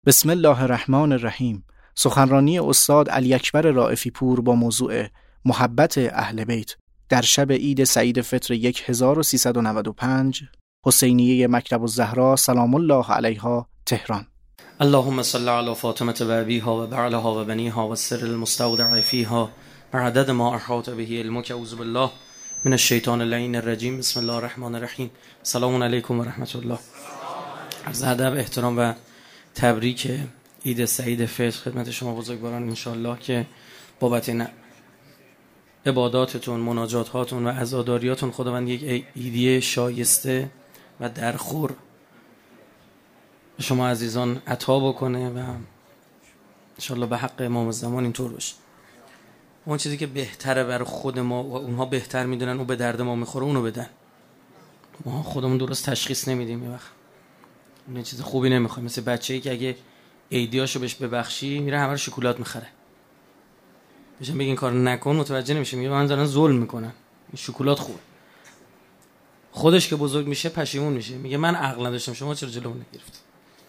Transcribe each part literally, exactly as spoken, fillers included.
بسم الله الرحمن الرحیم. سخنرانی استاد علی اکبر رائفی پور با موضوع محبت اهل بیت در شب عید سعید فطر هزار و سیصد و نود و پنج، حسینیه مکتب الزهرا سلام الله علیها، تهران. اللهم صل علی فاطمه و ابیها و بعلها و بنیها و سر المستودع فیها و عدد ما احاط به علمک. اعوذ بالله من الشیطان اللعین الرجیم. بسم الله الرحمن الرحیم. سلام علیکم و رحمت الله. عرض ادب، احترام و تبریک عید سعید فطر خدمت شما بزرگواران. انشالله که بابت این عباداتتون، مناجات هاتون و عزاداریاتون خداوند یک عیدی شایسته و درخور به شما عزیزان عطا بکنه و انشالله به حق امام زمان اینطور باشه. اون چیزی که بهتره برای خود ما و اونها بهتر میدونن و به درد ما میخوره اونو بدن. ما خودمون درست تشخیص نمیدیم. یه وقت اون چیز خوبی نمیخوایم، مثل بچه‌ای که اگه ایدیاشو بهش ببخشی میره همه رو شکلات میخره. بهشون بگین کارو نکن، متوجه نمیشه، میگه من دارن ظلم میکنن، این شکلات خوبه. خودش که بزرگ میشه پشیمون میشه، میگه من عقل نداشتم، شما چرا جلومو نگرفتید.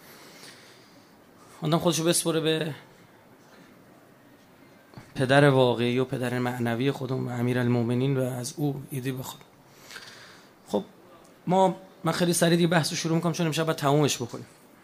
آدم خودشو بسپره به پدر واقعی و پدر معنوی خودمون و امیرالمومنین و از او ایدی بخواد. خب ما من خیلی سریع دیگه بحثو شروع میکنم چون امشب باید تمومش بکنیم.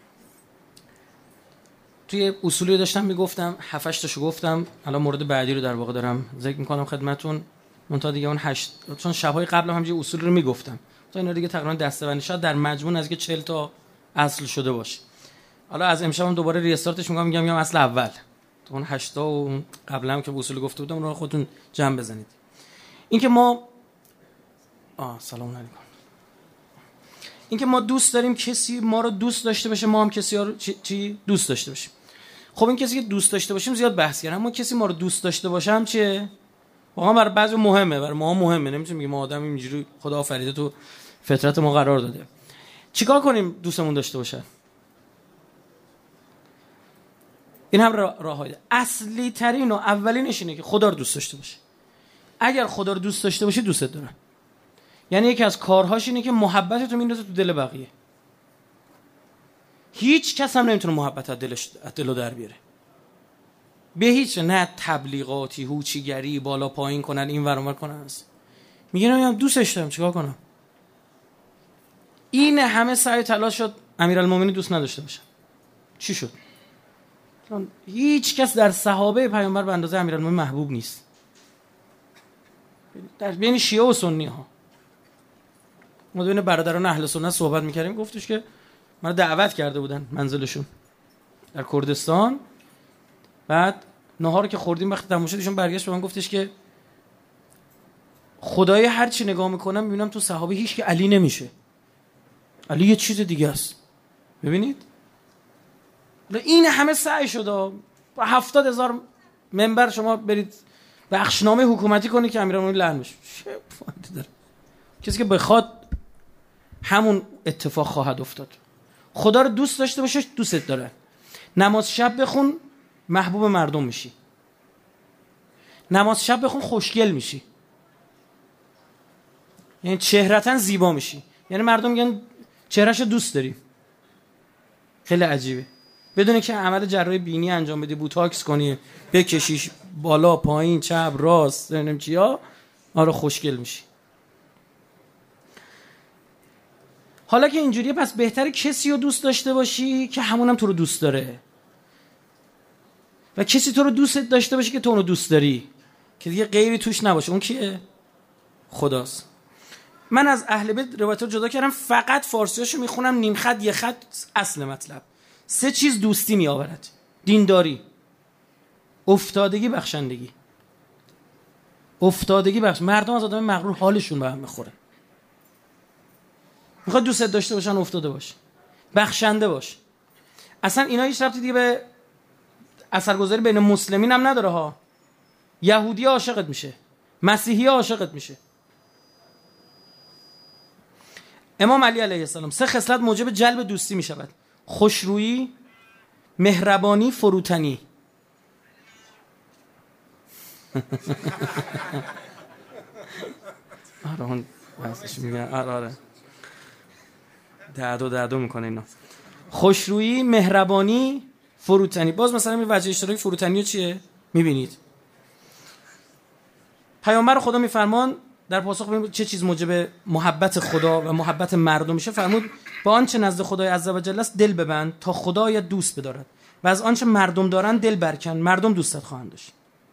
توی اصولی داشتم میگفتم، هفت هشت تاشو گفتم، الان مورد بعدی رو در واقع دارم ذکر میکنم خدمتتون. منتها دیگه اون هشت، چون شب‌های قبل هم همینجوری اصول رو میگفتم، تا اینا دیگه تقریبا دسته‌بندی شد، در مجموع از که چهل تا اصل شده باشه. حالا از امشب هم دوباره ریستارتش میگم، میگم میگم اصل اول، تو اون هشت تا و قبلا هم که اصول گفته بودم اون رو خودتون جمع بزنید. این که ما آ سلام علیکم این که ما دوست داریم کسی ما رو دوست داشته باشه، ما هم کسی رو چی, چی دوست داشته باشیم. خب این کسی که دوست داشته باشیم زیاد بحث کردن، اما کسی ما رو دوست داشته باشه هم چیه؟ واقعا برای بعضی مهمه، برای ما مهمه. نمیتونیم بگیم ما آدم اینجوری خدا آفریده تو فطرت ما قرار داده. چیکار کنیم دوستمون داشته باشه؟ این هم راههای اصلی ترین و اولینش اینه که خدا رو دوست داشته باشه. اگر خدا رو دوست داشته باشه دوستت داره. یعنی یکی از کارهاش اینه که محبت تو میندازه تو دل بقیه. هیچ کس هم نمیتونه محبت از دلش از دلو در بیاره. به هیچ، نه تبلیغاتی، هوچیگری، بالا پایین کنن، این ور اون ور کنن است. میگن من دوستش دارم، چیکار کنم؟ این همه سعی تلاش شد امیرالمومنین دوست نداشته باشه. چی شد؟ چون هیچ کس در صحابه پیامبر به اندازه امیرالمومنین محبوب نیست. در بین شیعه و سنی ها ما بین برادران اهل سنت صحبت می‌کردیم، گفتش که ما دعوت کرده بودن منزلشون در کردستان. بعد نهار که خوردیم وقتی تموم شد ایشون برگشت به من گفتش که خدای هر چی نگاه میکنم میبینم تو صحابه هیچ که علی نمیشه، علی یه چیز دیگه است. ببینید این همه سعی شده با هفتاد هزار منبر شما برید بخشنامه حکومتی کنید که امیرالمومنین لعن بشه. چه فایده داره؟ کسی که بخواد همون اتفاق خواهد افتاد. خدا رو دوست داشته باشه دوستت داره. نماز شب بخون محبوب مردم میشی. نماز شب بخون خوشگل میشی، یعنی چهرتن زیبا میشی. یعنی مردم میگن چهرهشو دوست داری. خیلی عجیبه. بدون که عمل جراحی بینی انجام بدی، بوتاکس کنی، بکشیش بالا پایین چپ راست نمیدونم چیا، آره خوشگل میشی. حالا که اینجوریه پس بهتره کسی رو دوست داشته باشی که همونم تو رو دوست داره و کسی تو رو دوست داشته باشه که تو اونو دوست داری، که دیگه غیری توش نباشه. اون کیه؟ خداست. من از اهل بیت روایت رو جدا کردم، فقط فارسیاشو میخونم نیم خط یه خط اصل مطلب. سه چیز دوستی میآورد: دینداری، افتادگی، بخشندگی. افتادگی بخش مردم از آدم مغرور حالشون به هم میخوره. میخواد دوست داشته باشن افتاده باش، بخشنده باش. اصلا اینا هیچ ربطی دیگه به اثرگذاری بین مسلمین هم نداره ها. یهودی عاشقت میشه، مسیحی عاشقت میشه. امام علی علیه السلام سه خصلت موجب جلب دوستی میشود: خوشرویی، مهربانی، فروتنی. آره اون واسش میگن آره آره دعدو دعدو میکنه اینا. خوشرویی، مهربانی، فروتنی. باز مثلا این وجه اشتراک فروتنی چیه؟ میبینید پیامبر خدا میفرمان در پاسخ به چه چیز موجب محبت خدا و محبت مردم میشه، فرمود با آنچه نزد خدای عزوجل است دل ببند تا خدای دوست بدارد و از آنچه مردم دارن دل برکن، مردم دوستت خواهند داشت.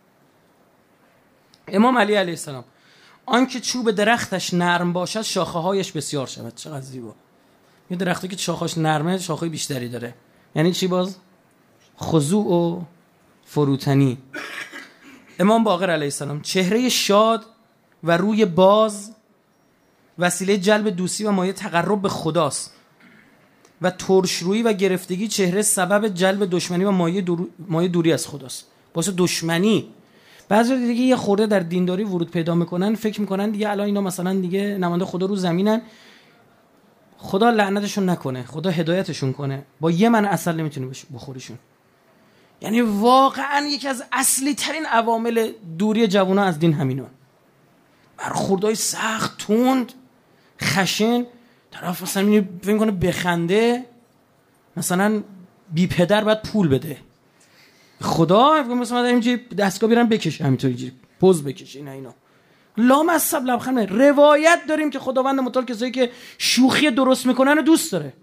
امام علی علیه السلام آنکه چوب درختش نرم باشد شاخه هایش بسیار شود. چقدر زیبا. یه درختی که شاخه‌اش نرمه شاخه بیشتری داره. یعنی چی؟ باز خضوع و فروتنی. امام باقر علیه السلام چهره شاد و روی باز وسیله جلب دوستی و مایه تقرب به خداست و ترشرویی و گرفتگی چهره سبب جلب دشمنی و مایه, دور... مایه دوری از خداست. واسه دشمنی بعضی دیگه یه خورده در دینداری ورود پیدا میکنن، فکر میکنن دیگه الان اینا مثلا دیگه نماینده خدا رو زمینن، خدا لعنتشون نکنه، خدا هدایتشون کنه، با یه من عسل نمیتونه بخوریشون. یعنی واقعا یکی از اصلی ترین عوامل دوری جوونا از دین همینا. برخوردای سخت، تند، خشن، طرف مثلا فکر کنه بخنده مثلا بی پدر باید پول بده. خدا مثلا اینجوری دستگاه بیارن بکشه، همینطوری پوز بکشه، اینا اینا لامصب لبخند. روایت داریم که خداوند متعال کسایی که شوخی درست میکنن رو دوست داره،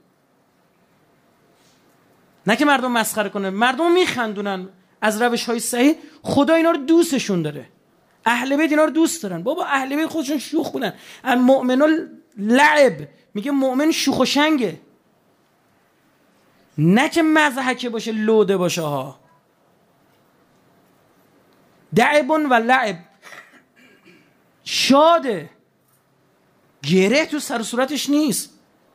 نه که مردم مسخره کنه، مردم میخندونن از روش های صحیح. خدا اینا رو دوستشون داره، اهل بیت اینا رو دوست دارن. بابا اهل بیت خودشون شوخ بودن. المؤمن لعب، میگه مؤمن شوخ و شنگه، نه که مضحکه باشه، لوده باشه ها. دعبون و لعب، شاده، گره تو سر و صورتش نیست.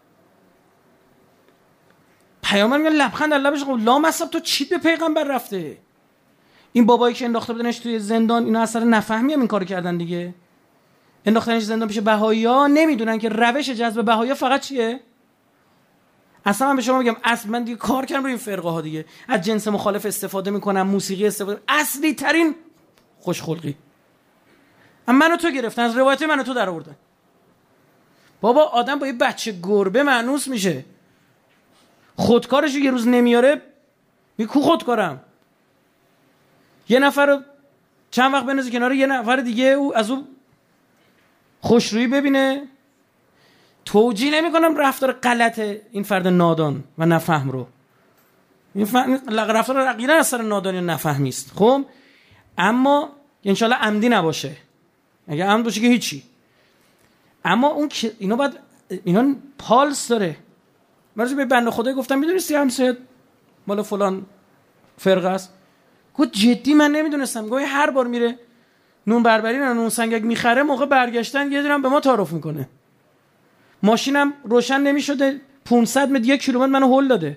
پیامبر میگه لبخند در لبش. خب لامصب تو چیت به پیغمبر رفته؟ این بابایی که انداخته بودنش توی زندان، اینا اثر نفهمی هم این کارو کردن دیگه. انداختنش زندان پیش بهائی‌ها، نمیدونن که روش جذب بهائی‌ها فقط چیه. اصلا من به شما میگم، اصلا من دیگه کار کردم روی این فرقه ها دیگه، از جنس مخالف استفاده میکنم، موسیقی استفاده، اصلی ترین خوشخلقی. اما منو تو گرفتن، از روایت منو تو در آوردن. بابا آدم با یه بچه گربه مانوس میشه، خودکارشو یه روز نمیاره، میگه کو خودکارم. یه نفر رو چند وقت بنازی کنار یه نفر دیگه، او از او خوشرویی ببینه، توجیه نمی کنم رفتار غلط این فرد نادان و نفهم رو. این رفتار رقیقا اثر نادانی و نفهمی است. خب اما انشالله عمدی نباشه. اگه عمد باشه که هیچی. اما اون اینا باید، اینا پالس داره. من به بنده خدای گفتم میدونستی همسایت مال فلان فرقه است؟ گفت جدی من نمیدونستم. گفت هر بار میره نون بربری نه نون سنگک میخره، موقع برگشتن یه دونم به ما تعارف میکنه. ماشینم روشن نمیشده، پانصد متر یک کیلومتر منو هول داده.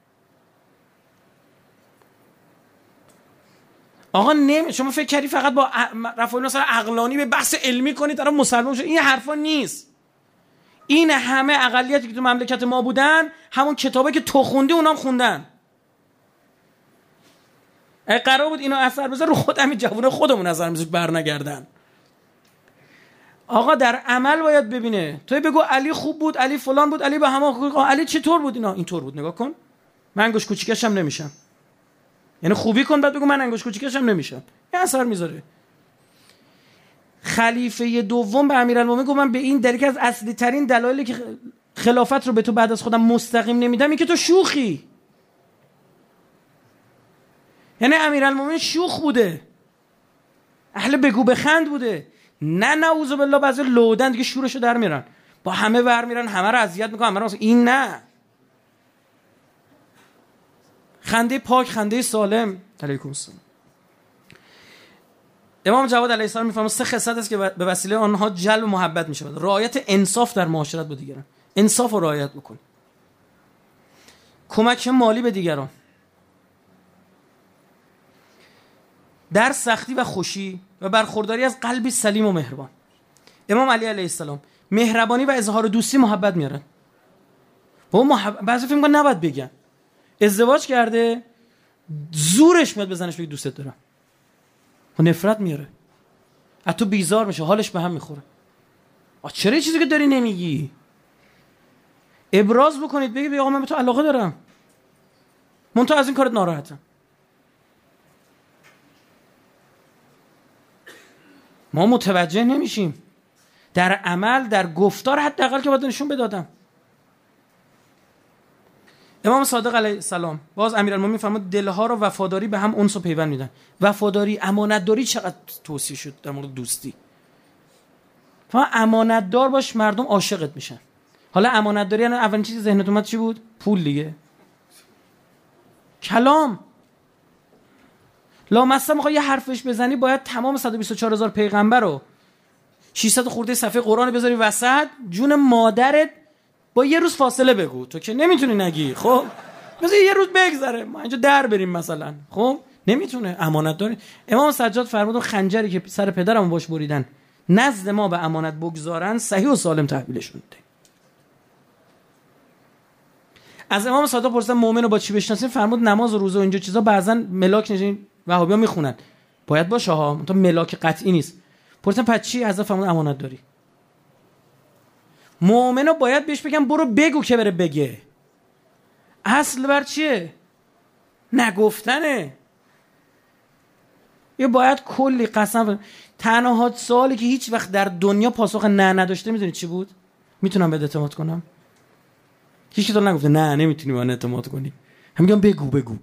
آقا نمی شما فکر کردی فقط با رفایل مثلا عقلانی به بحث علمی کنید طرف مسلمان شه؟ این حرفا نیست. این همه اقلیتی که تو مملکت ما بودن، همون کتابه که تو خوندی اونام خوندن. اگه قرار بود اینو اثر بذاره رو خود همین جوونه خودمون اثر میذاره برنگردن. آقا در عمل باید ببینه. توی بگو علی خوب بود، علی فلان بود، علی به همه، علی چطور بود؟ اینا اینطور بود. نگاه کن، من انگوش کوچیکش هم نمیشم. یعنی خوبی کن بعد بگو من انگوش کوچیکش هم نمیشم. این اثر میذاره. خلیفه دوم به امیرالمومنین گفت من به این دلیل که از اصلی ترین دلایلی که خلافت رو به تو بعد از خودم مستقیم نمیدم این که تو شوخی. یعنی امیرالمومنین شوخ بوده، اهل بگو بخند بوده. نه نعوذ بالله بعضی لودن دیگه شورشو در میرن، با همه ور میرن، همه رو اذیت میکنن، همه رو. این نه، خنده پاک، خنده سالم. علیکم السلام. امام جواد علیه السلام میفهمه سه خصلت است که به وسیله آنها جلب محبت میشه. رعایت انصاف در معاشرت با دیگران، انصاف رو رعایت بکن. کمک مالی به دیگران، در سختی و خوشی و برخورداری از قلبی سلیم و مهربان. امام علی علیه السلام مهربانی و اظهار دوستی محبت میارن. با محبت بعضی فکر می‌کنن نباید بگن. ازدواج کرده زورش میاد بزنش بگه دوستت دارم، و نفرت میاره، از تو بیزار میشه، حالش به هم میخوره. آ چرا چیزی که داری نمیگی؟ ابراز بکنید، بگی آقا من به تو علاقه دارم. منتها از این کارت ناراحتم. ما متوجه نمیشیم. در عمل، در گفتار حداقل که باید نشون بدادم. امام صادق علیه السلام، باز امیرالمومنین فرمود دلها رو وفاداری به هم انس و پیوند میدن. وفاداری، امانتداری چقدر توصیه شد در مورد دوستی. فما امانتدار باش، مردم عاشقت میشن. حالا امانتداری یعنی اولین چیزی ذهنت اومد چی بود؟ پول دیگه. کلام. لامصب میخوای یه حرفش بزنی باید تمام صد و بیست و چهار هزار پیغمبر رو ششصد خورده صفحه قرآن بذاری وسط، جون مادرت با یه روز فاصله بگو. تو که نمیتونی نگی. خب مثلا یه روز بگذره ما اینجا در بریم مثلا. خب نمیتونه. امانت داری. امام سجاد فرمود خنجری که سر پدرم باش بریدن نزد ما به امانت بگذارن صحیح و سالم تحویلشون بده. از امام صادق پرسیدن مؤمن رو با چی بشناسین؟ فرمود نماز و روزه و اینجا چیزا. بعضن ملاک نشین وهابی‌ها میخونن باید باشه ها، تو ملاک قطعی نیست. پرسیدن پس چی؟ حضرت فرمود امانت داری. مؤمنو باید بهش بگم برو بگو که بره بگه. اصل بر چیه؟ نگفتنه. یه باید کلی قسم. تنها سوالی که هیچ وقت در دنیا پاسخ نه نداشته میدونی چی بود؟ میتونم بهت اعتماد کنم؟ هیچ کی تو نگفته نه نمیتونی من اعتماد کنی. هم میگم بگو بگو.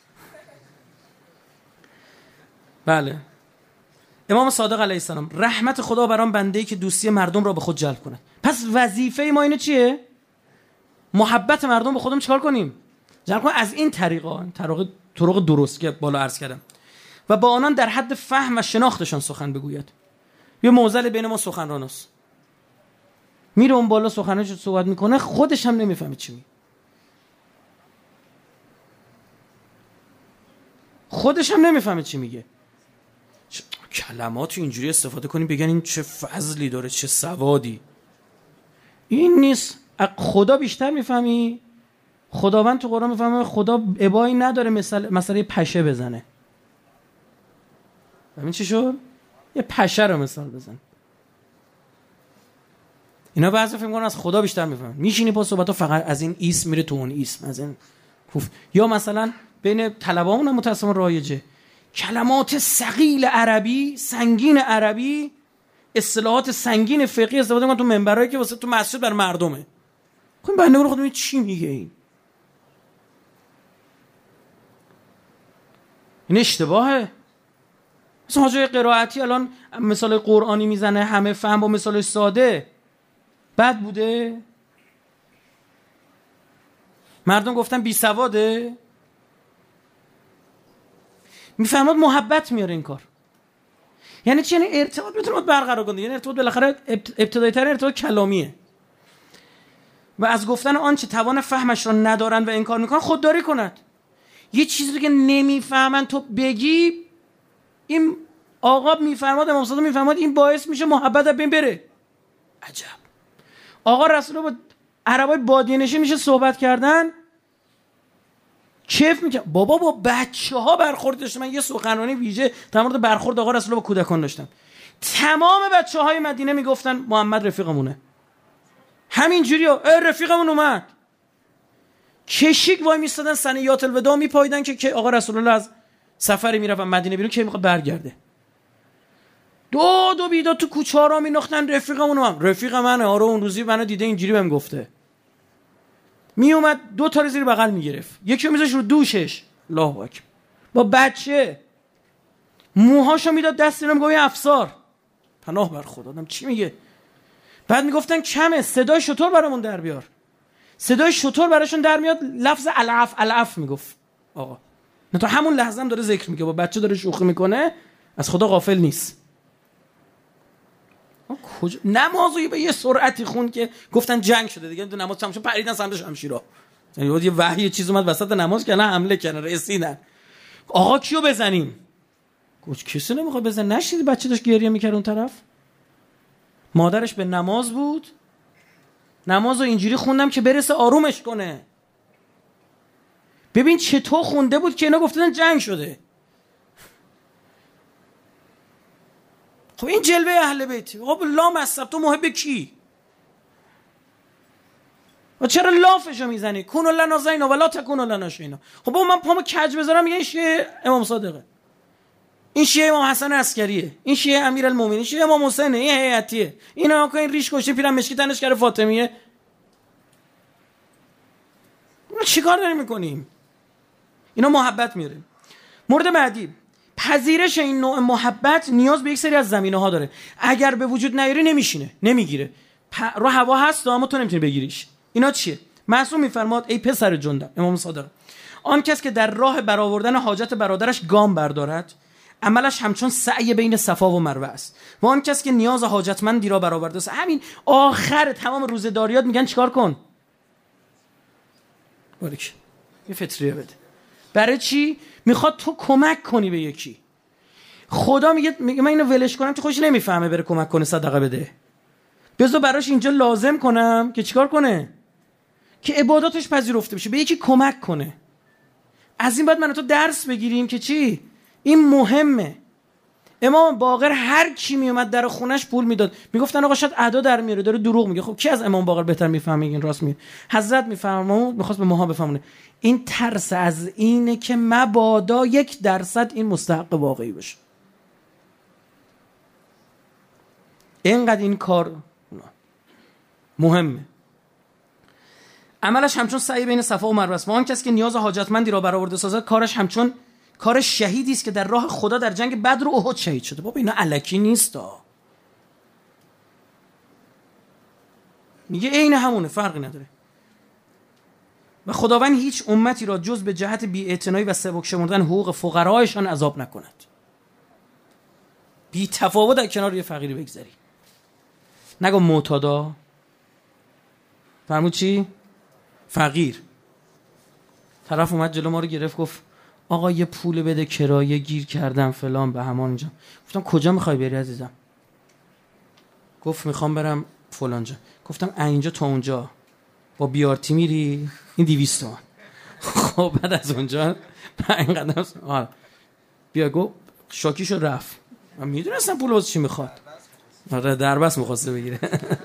بله. امام صادق علیه السلام رحمت خدا بر آن بنده‌ای که دوستی مردم را به خود جلب کند. پس وظیفه ما اینه چیه؟ محبت مردم به خودمون چیکار کنیم؟ جلب کنیم از این طریقا، طریق طرق درست که بالا عرض کردم. و با آنان در حد فهم و شناختشان سخن بگوید. یه معضل بین ما سخنراناست. میره اون بالا سخنرانش صحبت میکنه خودش هم نمیفهمه چی میگه. خودش هم نمیفهمه چی میگه. کلمات اینجوری استفاده کنیم بگن این چه فضلی داره، چه سوادی. این نیست. خدا بیشتر میفهمی. خداوند تو قرآن میفهمه خدا ابایی نداره مثلا مثلا پشه بزنه. ببین چی شد؟ یه پشه رو مثال بزن. اینا بعضی فکر می‌کنن از خدا بیشتر میفهمن. میشینی با صحبت‌ها فقط از این اسم میره تو اون اسم، از این کوف. یا مثلا بین طلبه‌مون متأسفانه رایجه کلمات ثقیل عربی، سنگین عربی، اصطلاحات سنگین فقهی استفاده می‌کنن تو منبرایی که واسه تو مسجد بر مردمه. خب بنده خودم این چی میگه این؟ این اشتباهه. مثلا حاجی قرائتی الان مثال قرآنی میزنه همه فهم با مثال ساده. بد بوده؟ مردم گفتن بی سواده؟ میفهمد محبت میاره این کار. یعنی چی؟ یعنی ارتباط میتونه برقرار کنه. یعنی ارتباط بالاخره ابتدایی تر ارتباط کلامیه. و از گفتن آنچه توان فهمش را ندارن و انکار میکنن خودداری کند. یه چیزی رو که نمیفهمن تو بگی، این آقا میفرماد، امام صادق میفرماد این باعث میشه محبت از بین بره. عجب. آقا رسول با عربای بادیه میشه صحبت کردن کیف میکنه. بابا با بچه ها برخورد داشتم. من یه سخنرانی ویژه در مورد برخورد آقا رسول با کودکان داشتم. تمام بچه های مدینه میگفتن محمد رفیقمونه. همین جوریه رفیقمون اومد. کشیک وای میستادن سنیات الوداع میپاییدن که که آقا رسول الله از سفری میرفت مدینه بیرون که میخواد برگرده. دو دو بیدا تو کوچه ها را میناختن رفیقمون هم. رفیق منه. آره اون روزی منو دیده اینجوری بهم گفته. می اومد دو تا زیر بغل میگرفت. یکی رو میذاش رو دوشش. الله اکبر. با بچه موهاشو میداد دست اینو میگه افسار. پناه بر خدا. آدم چی میگه؟ بعد میگفتن کمه صدای شطور برامون در بیار. صدای شطور براشون در میاد لفظ العف العف میگفت آقا. نه تا همون لحظه هم داره ذکر میگه با بچه داره شوخی میکنه از خدا غافل نیست. کجا نمازو به یه سرعتی خون که گفتن جنگ شده دیگه. تو نماز تمام شد پریدن سمت شمشیرا. یعنی یه وحی چیز اومد وسط نماز که نه حمله کنه رسیدن. آقا کیو بزنیم؟ گفت کسی نمیخواد بزنه. نشید بچه داشت گریه میکرد اون طرف. مادرش به نماز بود. نمازو اینجوری خوندم که برسه آرومش کنه. ببین چطور خونده بود که اینا گفتن جنگ شده. خب این جلوه اهل بیت. خب لا مصب تو محب کی؟ و چرا لافشو میزنی؟ کونو لنا زینا ولا تکونو لنا شینا. خب با من پامو کج بذارم میگه این شیعه امام صادقه، این شیعه امام حسن عسکریه، این شیعه امیرالمومنین، شیعه امام حسینه، این هیئتیه، اینا که این ریش کشی پیرم مشکی تنش کرده فاطمیه. ما چیکار داریم میکنیم؟ اینا محبت میاره. مورد بعدی، پذیرش این نوع محبت نیاز به یک سری از زمینه‌ها داره. اگر به وجود نیاره نمیشینه، نمیگیره. پ... رو هوا هست اما تو نمیتونی بگیریش. اینا چیه؟ معصوم میفرماد ای پسر جندم، امام صادق، آن کس که در راه برآوردن حاجت برادرش گام بردارد، عملش همچون سعی بین صفا و مروه است. و آن کس که نیاز حاجتمندی را برآورده است، همین آخر تمام روزه‌داریات میگن چیکار کن؟ باریک یه فطریه بده. برای چی؟ میخواد تو کمک کنی به یکی. خدا میگه میگه من اینو ولش کنم که خودش نمیفهمه بره کمک کنه صدقه بده، بذار براش اینجا لازم کنم که چیکار کنه؟ که عباداتش پذیرفته بشه، به یکی کمک کنه. از این بعد من و تو درس بگیریم که چی؟ این مهمه. امام باقر هر کی میومد در خونش پول میداد، میگفتن آقا شاید ادا در میاره، داره دروغ میگه. خب کی از امام باقر بهتر میفهمه این راست میگه؟ حضرت میفهمه، میخواست به ماها بفهمونه. این ترس از اینه که مبادا یک درصد این مستحق واقعی بشه. اینقدر این کار مهمه. عملش همچون سعی بین صفا و مروه است. آن کسی که نیاز حاجتمندی را برآورده سازد، کارش همچون کار شهیدی است که در راه خدا در جنگ بدر و احد شهید شده. بابا اینا الکی نیستا، میگه عین همونه، فرقی نداره. و خداوند هیچ امتی را جز به جهت بی‌اعتنایی و سبک شمردن حقوق فقرایشان عذاب نکند. بی تفاوت در کنار یه فقیری بگذاری. نگو معتادا، فرمود چی؟ فقیر. طرف اومد جلو ما رو گرفت گفت آقا یه پول بده کرایه گیر کردم فلان به همان اینجا. گفتم کجا میخوای بری عزیزم؟ گفت میخوام برم فلان جا. گفتم اینجا تا اونجا با بیارتی میری؟ این دویست تومن. خب بعد از اونجا پنج قدم آه بیا. گفت شاکیشو رفت. من میدونستم پول واسه چی میخواد. آره دربست میخواسته بگیره.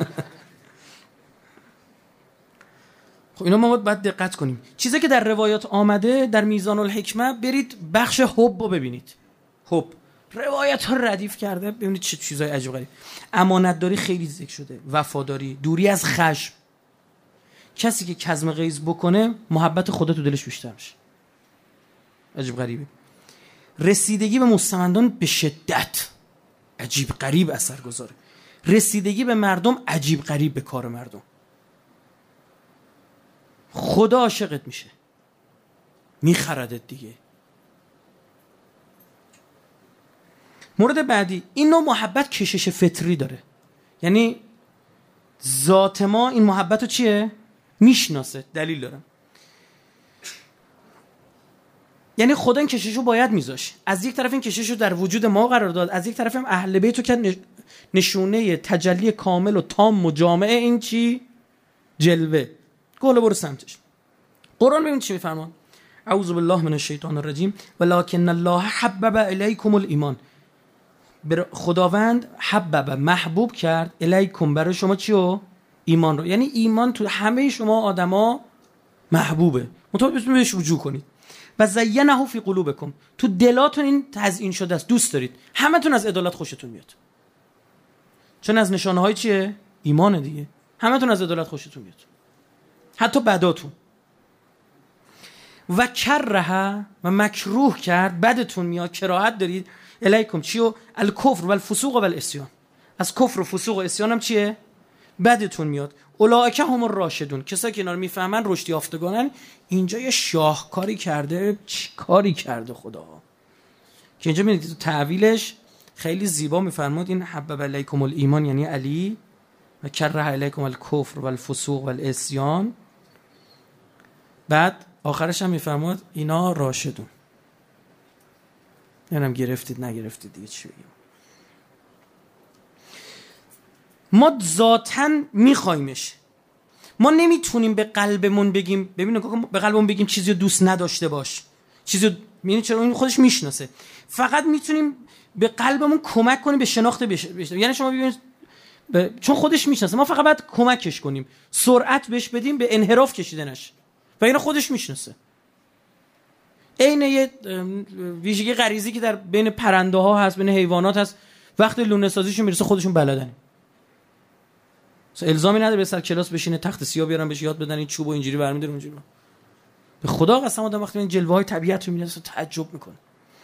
خب اینا ما باید دقت کنیم. چیزی که در روایات آمده در میزان الحکمه، برید بخش حب رو ببینید. حب روایت ها ردیف کرده، ببینید چه چیزای عجیب غریب. امانت داری خیلی ذکر شده، وفاداری، دوری از خشم. کسی که کظم غیظ بکنه محبت خدا تو دلش بیشتر میشه. عجیب غریبه. رسیدگی به مستمندان به شدت عجیب غریب اثر گذاره. رسیدگی به مردم عجیب غریب به کار مردم. خدا عاشقت میشه، میخردت دیگه. مورد بعدی، این نوع محبت کشش فطری داره. یعنی ذات ما این محبت رو چیه؟ میشناسه. دلیل دارم. یعنی خدا این کشش رو باید میذاش. از یک طرف این کشش رو در وجود ما قرار داد، از یک طرف هم اهل بیت رو که نشونه تجلی کامل و تام و جامع این چی؟ جلوه. گوله برو سمتش. قرآن ببین چی میفرمان. اعوذ بالله من الشیطان الرجیم ولکن الله حبب الیکم الایمان. خداوند حبب محبوب کرد الیکم برای شما چیو؟ ایمان رو. یعنی ایمان تو همه شما آدما محبوبه، مطابق بهش رجوع کنید. و زینه فی قلوبکم، تو دلاتون این تزیین شده است، دوست دارید. همتون از عدالت خوشتون میاد، چون از نشانه های چیه؟ ایمان دیگه. همتون از عدالت خوشتون میاد، حتی بداتون. و کره و مکروه کرد، بدتون میاد، کراهت دارید. الیکم چیو؟ الکفر و الفسوق و العصیان. از کفر و فسوق و عصیان هم چیه؟ بدتون میاد. اولئک هم الراشدون، کسایی که اینا رو میفهمن رشد یافتگانن. اینجا یه شاهکاری کرده. چی کاری کرده خدا که اینجا میبینید تو تعویلش خیلی زیبا میفرماد. این حبب الیکم الایمان یعنی علی، و کره الیکم الکفر و الفسوق و العصیان. بعد آخرش هم میفرماد اینا راشدون. اینم گرفتید نگرفتید دیگه چی بگیم. ما ذاتاً میخوایمش. ما نمیتونیم به قلبمون بگیم، ببین به قلبمون بگیم چیزی رو دوست نداشته باش، چیزی میبینی چرا این خودش میشناسه. فقط میتونیم به قلبمون کمک کنیم به شناخت بشه. یعنی شما ببینید ب... چون خودش میشناسه، ما فقط باید کمکش کنیم، سرعت بهش بدیم به انحراف کشیده نشه و اینو خودش میشناسه. عین یه ویژگی غریزی که در بین پرنده ها هست، بین حیوانات هست، وقتی لونه سازیشون میرسه خودشون بلدن. الزامی نداره به سر کلاس بشینه تخت سیاه بیارن بهش یاد بدن این چوبو اینجوری برمی‌داره اونجوری. به خدا قسم آدم وقتی این جلوه‌های طبیعت رو می‌بینه تعجب میکنه.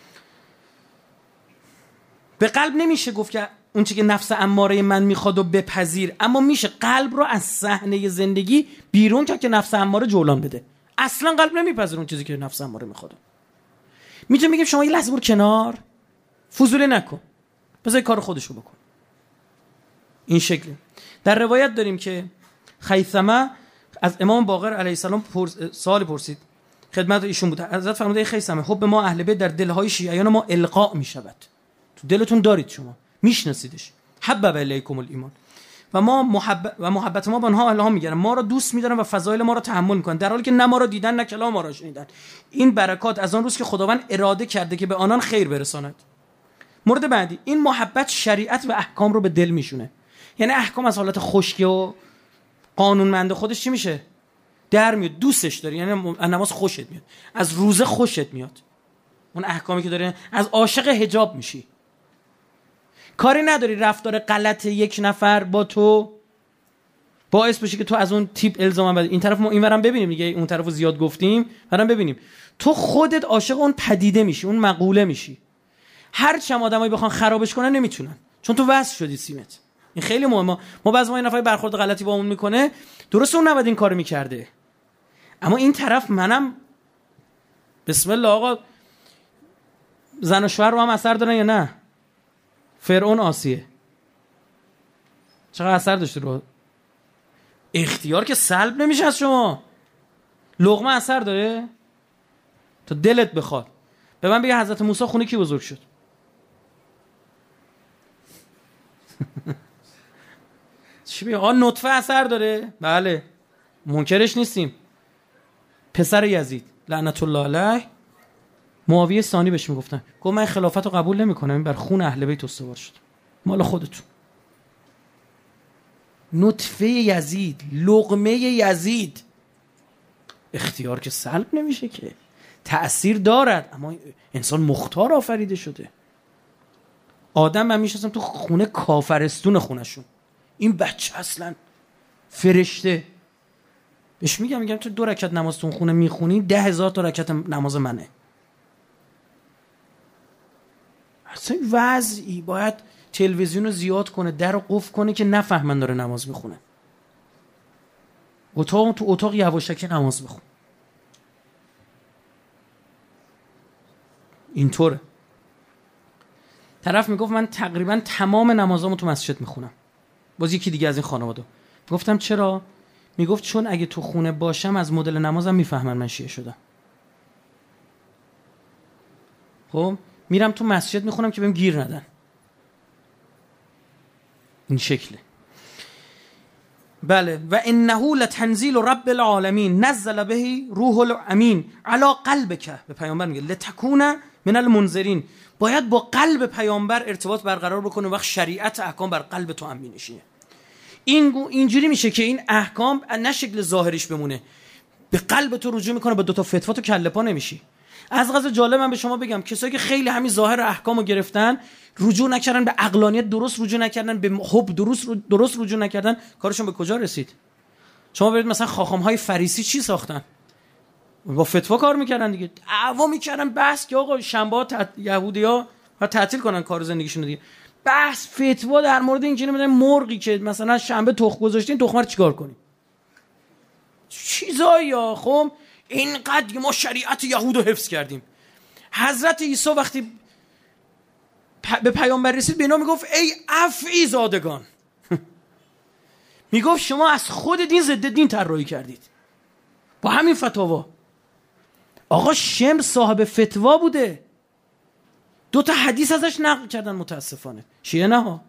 به قلب نمیشه گفت که اون چیزی که نفس اماره من میخواد و بپذیر، اما میشه قلب رو از صحنه زندگی بیرون کرد که نفس اماره جولان بده. اصلا قلب نمیپذیره اون چیزی که نفس اماره میخواد. میتونم بگم شما یه لحظه برو کنار، فضولی نکن، بذار کار خودشو بکن. این شکلی. در روایت داریم که خیثمه از امام باقر علیه السلام پرس... سوال پرسید، خدمت ایشون بود. حضرت فرموده خیثمه حب ما اهل بیت در دلهای شیعیان ما القا میشود. تو دلتون دارید، شما میشناسیدش. حبب الیکم الایمان و ما محبت و محبت ما به آنها الهام میگیرن، ما را دوست میدارن و فضایل ما را تحمل میکنن، در حالی که نه ما را دیدن نه کلام ما را شنیدن. این برکات از آن روز که خداوند اراده کرده که به آنان خیر برساند. مورد بعدی، این محبت شریعت و احکام رو به دل میشونه. یعنی احکام از حالت خشکی و قانونمند خودش چی میشه؟ در میاد، دوستش داری، یعنی نماز خوشت میاد، از روزه خوشت میاد، اون احکامی که داره، از عاشق حجاب میشی. کاری نداری رفتار غلط یک نفر با تو باعث بشه که تو از اون تیپ الزام بدی. این طرف ما اینورم ببینیم دیگه، اون طرفو زیاد گفتیم، برام ببینیم. تو خودت عاشق اون پدیده میشی، اون مقوله میشی. هر چم آدمایی بخوان خرابش کنن نمیتونن، چون تو وصل شدی سیمت. این خیلی مهمه. ما بعضی ما این نفر برخورد غلطی با اون میکنه، درسته اون نباید این کارو میکرده، اما این طرف منم بسم الله آقا زن و شوهر رو هم اثر دارن یا نه؟ فرعون آسیه چقدر اثر داشته رو اختیار که سلب نمیشه از شما. لقمه اثر داره تا دلت بخواد. به من بگه حضرت موسی خونه کی بزرگ شد؟ چی بگه؟ آن نطفه اثر داره؟ بله منکرش نیستیم. پسر یزید لعنت الله علیه، معاویه ثانی بهش میگفتن، گفت من خلافت رو قبول نمیکنم، این بر خون اهل بیت استوار شد، مال خودتون. نطفه یزید، لقمه یزید، اختیار که سلب نمیشه که، تأثیر دارد، اما انسان مختار آفریده شده. آدم من میشستم تو خونه کافرستون خونشون، این بچه اصلا فرشته، بهش میگم میگم تو دو رکعت نماز تو خونه میخونی، ده هزار تا رکعت نماز منه. اصلا وضعی باید تلویزیون رو زیاد کنه، در رو قفل کنه که نفهمن داره نماز میخونه. اتاق تو اتاق یواشکی نماز بخون. اینطوره. طرف میگفت من تقریبا تمام نمازامو تو مسجد میخونم. باز یکی دیگه از این خانواده. گفتم چرا؟ میگفت چون اگه تو خونه باشم از مدل نمازم میفهمن من شیعه شدم. خب میرم تو مسجد میخونم که بهم گیر ندن. این شکله. بله و انه لتنزیل رب العالمین نزل به روح الامین علی قلبک، به پیامبر میگه لتکون من المنذرین، باید با قلب پیامبر ارتباط برقرار بکنه، وقت شریعت احکام بر قلب تو هم می‌نشینه. این اینجوری میشه که این احکام نه شکل ظاهریش بمونه، به قلب تو رجوع میکنه، با دو تا فتوا تو کله پا نمیشی. از قضا جالب من به شما بگم کسایی که خیلی همین ظاهر احکامو گرفتن، رجوع نکردن به عقلانیت درست، رجوع نکردن به حب درست درست رجوع نکردن، کارشون به کجا رسید؟ شما برید مثلا خاخام‌های فریسی چی ساختن؟ با فتوا کار میکردن دیگه، دعوا میکردن، بحث که آقا شنبه تط... یهودی‌ها ها تعطیل کنن کار زندگیشون دیگه، بحث فتوا در مورد اینکه نمیدونم مرغی که مثلا شنبه تخم گذاشتین تخمه رو چیکار کنیم، چیزایی ها. خب اینقدر ما شریعت یهود رو حفظ کردیم. حضرت عیسی وقتی پ... به پیامبر رسید به اینا میگفت ای افعی زادگان میگفت شما از خود دین ضد دین طراحی کردید با همین فتاوا. آقا شمر صاحب فتوا بوده، دو تا حدیث ازش نقل کردن متاسفانه، شیعه نه ها.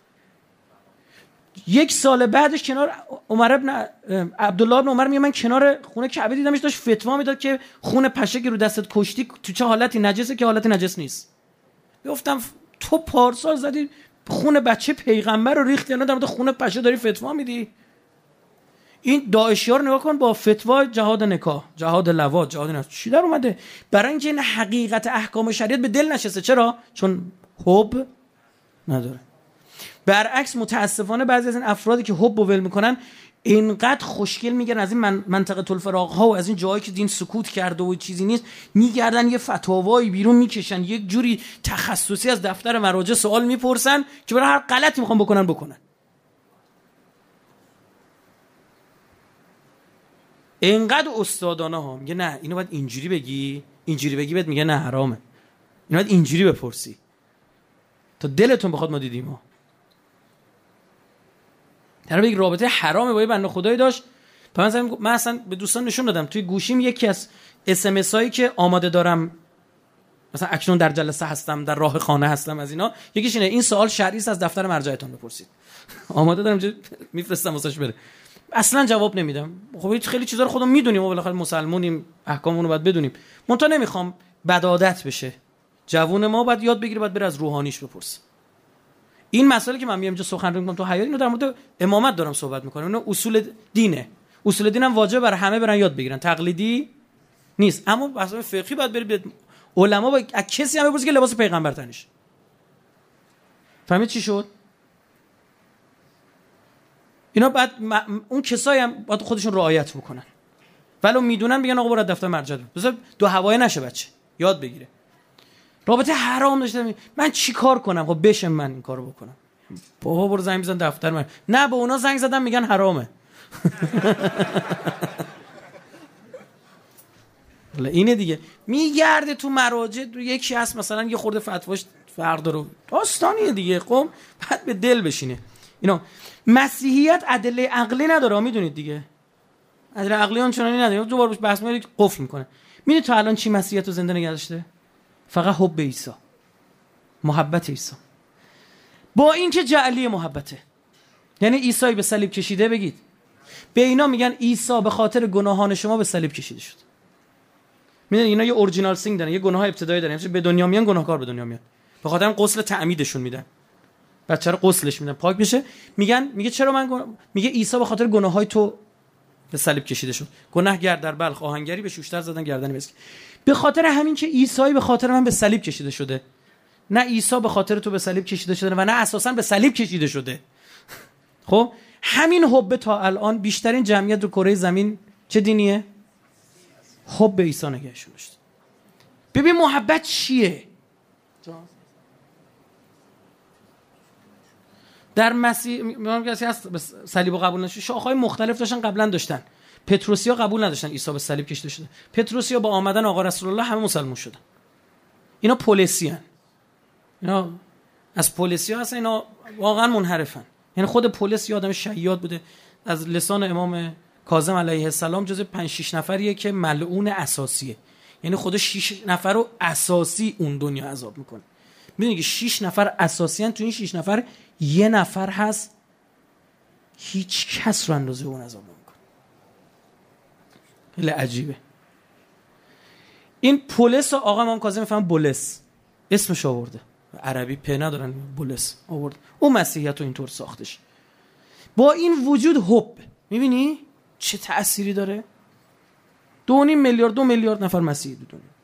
یک سال بعدش کنار عمر ابن عبدالله ابن عمر میگه من کنار خونه کعبه دیدمش داشت فتوا میداد که خون پشه که رو دستت کشتی تو چه حالتی نجسه که حالت نجس نیست. گفتم تو پارسال زدی خون بچه پیغمبر رو ریختی، الان در مورد خون بچه داری فتوا میدی. این داعشی‌ها رو نگاه کن با فتوا جهاد نکاح، جهاد لواط، جهاد نفس چی در اومده؟ برای اینکه این حقیقت احکام شریعت به دل نشسته. چرا؟ چون حب نداره. برعکس متاسفانه بعضی از این افرادی که حب و ول میکنن اینقدر خوشگل میگن از این من منطقه الفراغ ها و از این جایی که دین سکوت کرده و چیزی نیست، میگردن یه فتاوایی بیرون میکشن، یک جوری تخصصی از دفتر مراجع سوال میپرسن که برای هر غلطی میخوان بکنن بکنن. اینقدر استادانه ها میگه نه اینو باید اینجوری بگی، اینجوری بگی، بهت میگه نه حرامه، اینو باید اینجوری بپرسی تا دلتون بخواد ما دیدیم ها. طرف یک رابطه حرامه با یه بنده خدایی داشت. مثلا من اصلا به دوستان نشون دادم توی گوشیم یکی از اس ام اس هایی که آماده دارم، مثلا اکنون در جلسه هستم، در راه خانه هستم، از اینا یکیش اینه این سوال شرعی است از دفتر مرجعتون بپرسید. آماده دارم میفرستم واسش بره. اصلا جواب نمیدم. خب خیلی چیزا رو خودمون میدونیم، ما بالاخره مسلمونیم، احکاممون رو باید بدونیم. منتها نمیخوام بد عادت بشه. جوون ما باید یاد بگیره، باید بره از روحانیش بپرسه. این مسئله که من میام اینجا سخن میگم تو حیات، اینو در مورد امامت دارم صحبت میکنم. اینو اصول دینه. اصول دین هم واجبه برای همه برن یاد بگیرن، تقلیدی نیست. اما بحث فقهی باید برید علما با کسی هم بپرسید که لباس پیغمبر تنش. فهمید چی شد؟ اینا بعد اون کسایی هم باید خودشون رعایت بکنن. ولو میدونن بگن آقا برو دفتر مرجع بذار دو هوای نشه بچه، یاد بگیره. رابطه حرام داشتم، من چی کار کنم؟ خب بشم من این کارو بکنم. بابا برو زنگ بزن دفتر من. نه به اونا زنگ زدم میگن حرامه. حالا اینه دیگه، میگرده تو مراجع، یکی هست مثلا یه خورده فتواش فرق داره، داستانیه دیگه. خب بعد به دل بشینه. اینا مسیحیت ادله عقلی نداره، میدونید دیگه. ادله عقلی اون چنانی نداره. دوباره روش بحث می‌کنه، قفل میکنه. میدونید تا الان چی مسیحیت رو زنده نگه داشته؟ فقط حب عیسی، محبت عیسی. با اینکه جعلی محبته، یعنی عیسی به صلیب کشیده، بگید به اینا میگن عیسی به خاطر گناهان شما به صلیب کشیده شد. میدونید اینا یه اورجینال سینگ دارن، یه گناه ابتدایی دارن، یعنی به دنیا میان گناهکار به دنیا میان، به خاطر غسل تعمیدشون میدن، بچه رو غسلش میدن پاک میشه. میگن میگه چرا من گناه؟ میگه عیسی به خاطر گناههای تو به صلیب کشیده شد. گناهگر در بلخ آهنگری به شوشتر زدن گردن مسکین. به خاطر همین که عیسی به خاطر من به صلیب کشیده شده، نه عیسی به خاطر تو به صلیب کشیده شده و نه اساسا به صلیب کشیده شده. خب همین حب تا الان بیشترین جمعیت رو کره زمین چه دینیه؟ حب عیسی نگهش داشت. ببین محبت چیه؟ در مسیح میگم کسی هست صلیب قبول نشه، شاخه‌های مختلف داشتن، قبلا داشتن. پتروسیا قبول نداشتن عیسی به صلیب کشیده شده. پتروسیا با آمدن آقا رسول الله همه مسلمان شدن. اینا پولسیان. اینا از پولسیا هستن، اینا واقعا منحرفن. یعنی خود پولس یه آدم شیاد بوده، از لسان امام کاظم علیه السلام جز پنج شش نفریه که ملعون اساسیه. یعنی خود شش نفر رو اساسی اون دنیا عذاب میکنه. میدونی که شش نفر اساسیان، تو این شش نفر یه نفر هست هیچ کس رو اندازه اون عذاب نمیکنه. خیلی عجیبه. این پولس آقا امام کاظم میفهمن بولس اسمش آورده، عربی په ندارن، بولس آورده. اون مسیحیت رو اینطور ساختش. با این وجود حب، میبینی چه تأثیری داره؟ دو نیم میلیارد دو میلیارد نفر مسیحی دو دنیا.